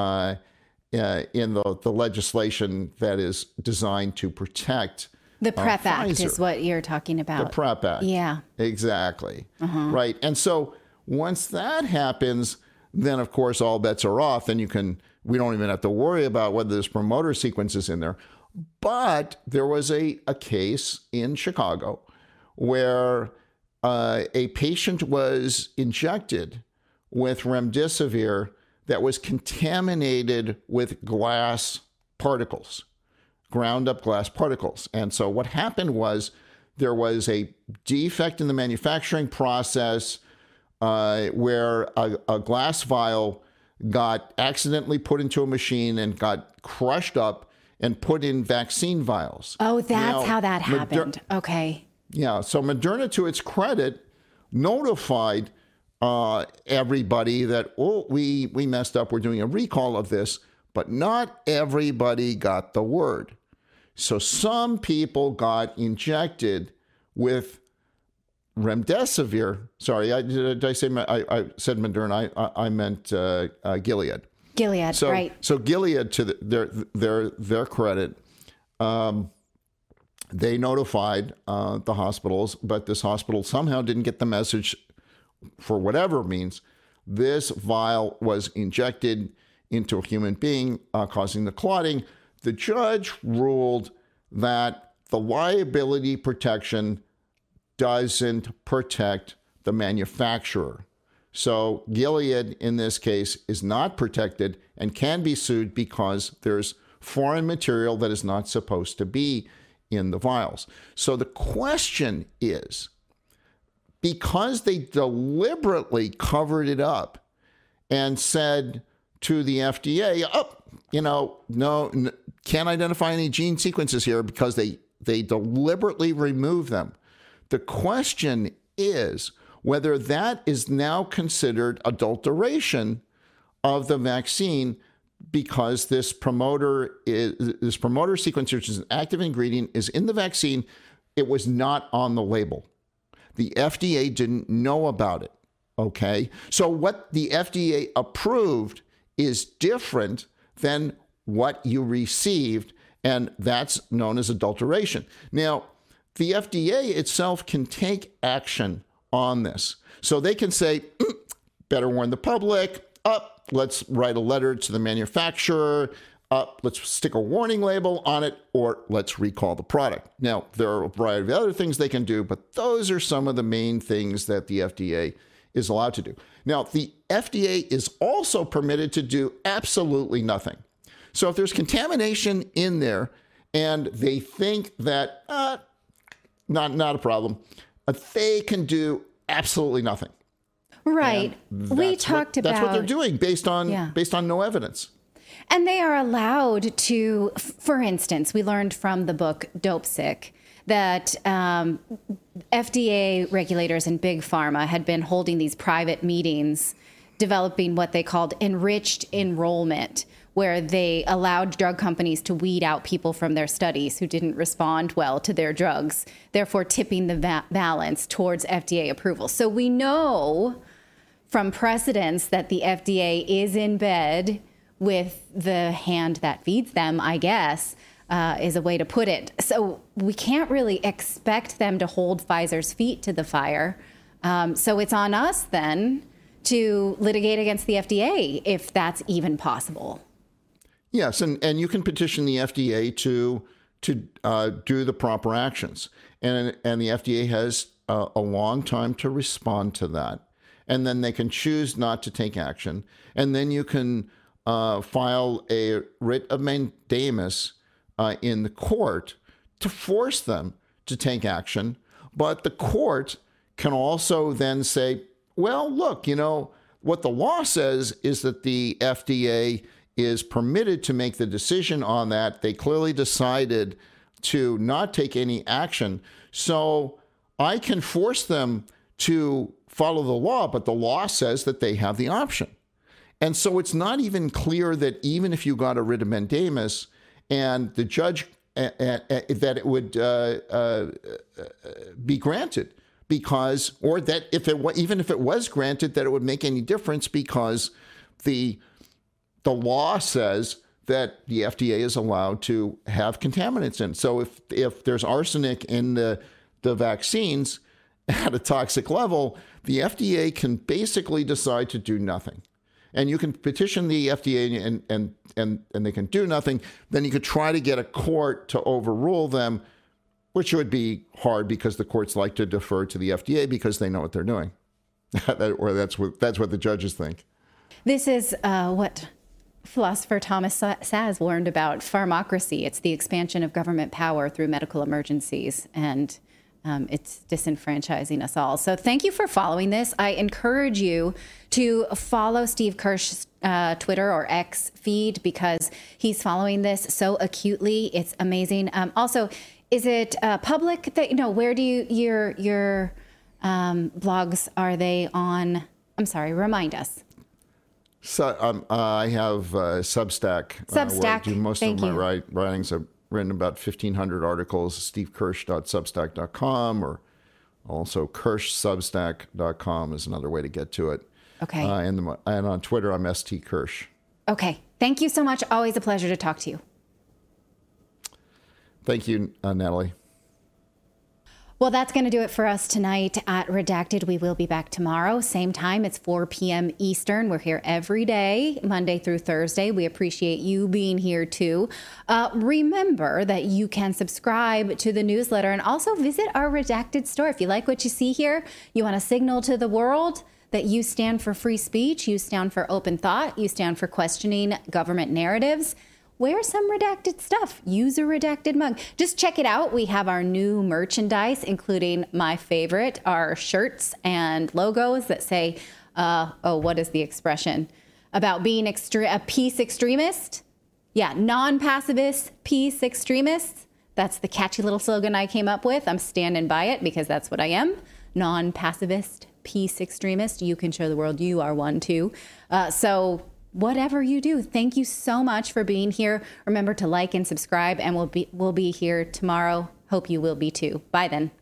in the legislation that is designed to protect the PrEP Act Pfizer. Is what you're talking about. The PrEP Act. Yeah. Exactly. Right. And so once that happens, then of course all bets are off. Then we don't even have to worry about whether this promoter sequence is in there. But there was a case in Chicago where a patient was injected with remdesivir that was contaminated with glass particles, ground up glass particles. And so what happened was there was a defect in the manufacturing process where a glass vial got accidentally put into a machine and got crushed up and put in vaccine vials. Oh, that's how that happened. Okay. Yeah. So Moderna, to its credit, notified everybody that, we messed up. We're doing a recall of this, but not everybody got the word. So some people got injected with remdesivir. Sorry, did I say I said Moderna? I meant Gilead. Gilead, right? So Gilead, to their credit, they notified the hospitals, but this hospital somehow didn't get the message. For whatever means, this vial was injected into a human being, causing the clotting. The judge ruled that the liability protection doesn't protect the manufacturer. So Gilead, in this case, is not protected and can be sued because there's foreign material that is not supposed to be in the vials. So the question is, because they deliberately covered it up and said to the FDA, no, can't identify any gene sequences here because they deliberately removed them. The question is whether that is now considered adulteration of the vaccine because this promoter sequence, which is an active ingredient, is in the vaccine. It was not on the label. The FDA didn't know about it, okay? So what the FDA approved is different than what you received, and that's known as adulteration. Now, the FDA itself can take action on this. So they can say, better warn the public, let's write a letter to the manufacturer, let's stick a warning label on it, or let's recall the product. Now, there are a variety of other things they can do, but those are some of the main things that the FDA is allowed to do. Now, the FDA is also permitted to do absolutely nothing. So if there's contamination in there and they think that, not a problem, they can do absolutely nothing. Right. We talked about... That's what they're doing based on no evidence. And they are allowed to, for instance, we learned from the book Dope Sick that FDA regulators and Big Pharma had been holding these private meetings, developing what they called enriched enrollment, where they allowed drug companies to weed out people from their studies who didn't respond well to their drugs, therefore tipping the balance towards FDA approval. So we know from precedents that the FDA is in bed with the hand that feeds them, I guess, is a way to put it. So we can't really expect them to hold Pfizer's feet to the fire. So it's on us then to litigate against the FDA if that's even possible. Yes, and you can petition the FDA to do the proper actions. And the FDA has a long time to respond to that. And then they can choose not to take action. And then you can file a writ of mandamus in the court to force them to take action. But the court can also then say, well, look, what the law says is that the FDA is permitted to make the decision on that. They clearly decided to not take any action. So I can force them to follow the law, but the law says that they have the option. And so it's not even clear that even if you got a writ of mandamus and the judge, that it would be granted because, or that even if it was granted, that it would make any difference because the law says that the FDA is allowed to have contaminants in. So if there's arsenic in the vaccines at a toxic level, the FDA can basically decide to do nothing. And you can petition the FDA and they can do nothing. Then you could try to get a court to overrule them, which would be hard because the courts like to defer to the FDA because they know what they're doing. Or that's what the judges think. This is what Philosopher Thomas Szasz warned about pharmacracy. It's the expansion of government power through medical emergencies, and it's disenfranchising us all. So thank you for following this. I encourage you to follow Steve Kirsch's Twitter or X feed because he's following this so acutely. It's amazing. Also, is it public that, where do your blogs, are they on? I'm sorry, remind us. So I have Substack. Where I do most of my writings. I've written about 1,500 articles. SteveKirsch.substack.com, or also KirschSubstack.com is another way to get to it. Okay. And on Twitter, I'm St. Kirsch. Okay. Thank you so much. Always a pleasure to talk to you. Thank you, Natalie. Well, that's going to do it for us tonight at Redacted. We will be back tomorrow. Same time. It's 4 p.m. Eastern. We're here every day, Monday through Thursday. We appreciate you being here, too. Remember that you can subscribe to the newsletter and also visit our Redacted store. If you like what you see here, you want to signal to the world that you stand for free speech, you stand for open thought, you stand for questioning government narratives. Wear some Redacted stuff. Use a Redacted mug. Just check it out. We have our new merchandise, including my favorite, our shirts and logos that say, what is the expression? About being a peace extremist? Yeah, non-pacifist peace extremists. That's the catchy little slogan I came up with. I'm standing by it because that's what I am. Non-pacifist peace extremist. You can show the world you are one too. So whatever you do, thank you so much for being here. Remember to like and subscribe, and we'll be here tomorrow. Hope you will be too. Bye then.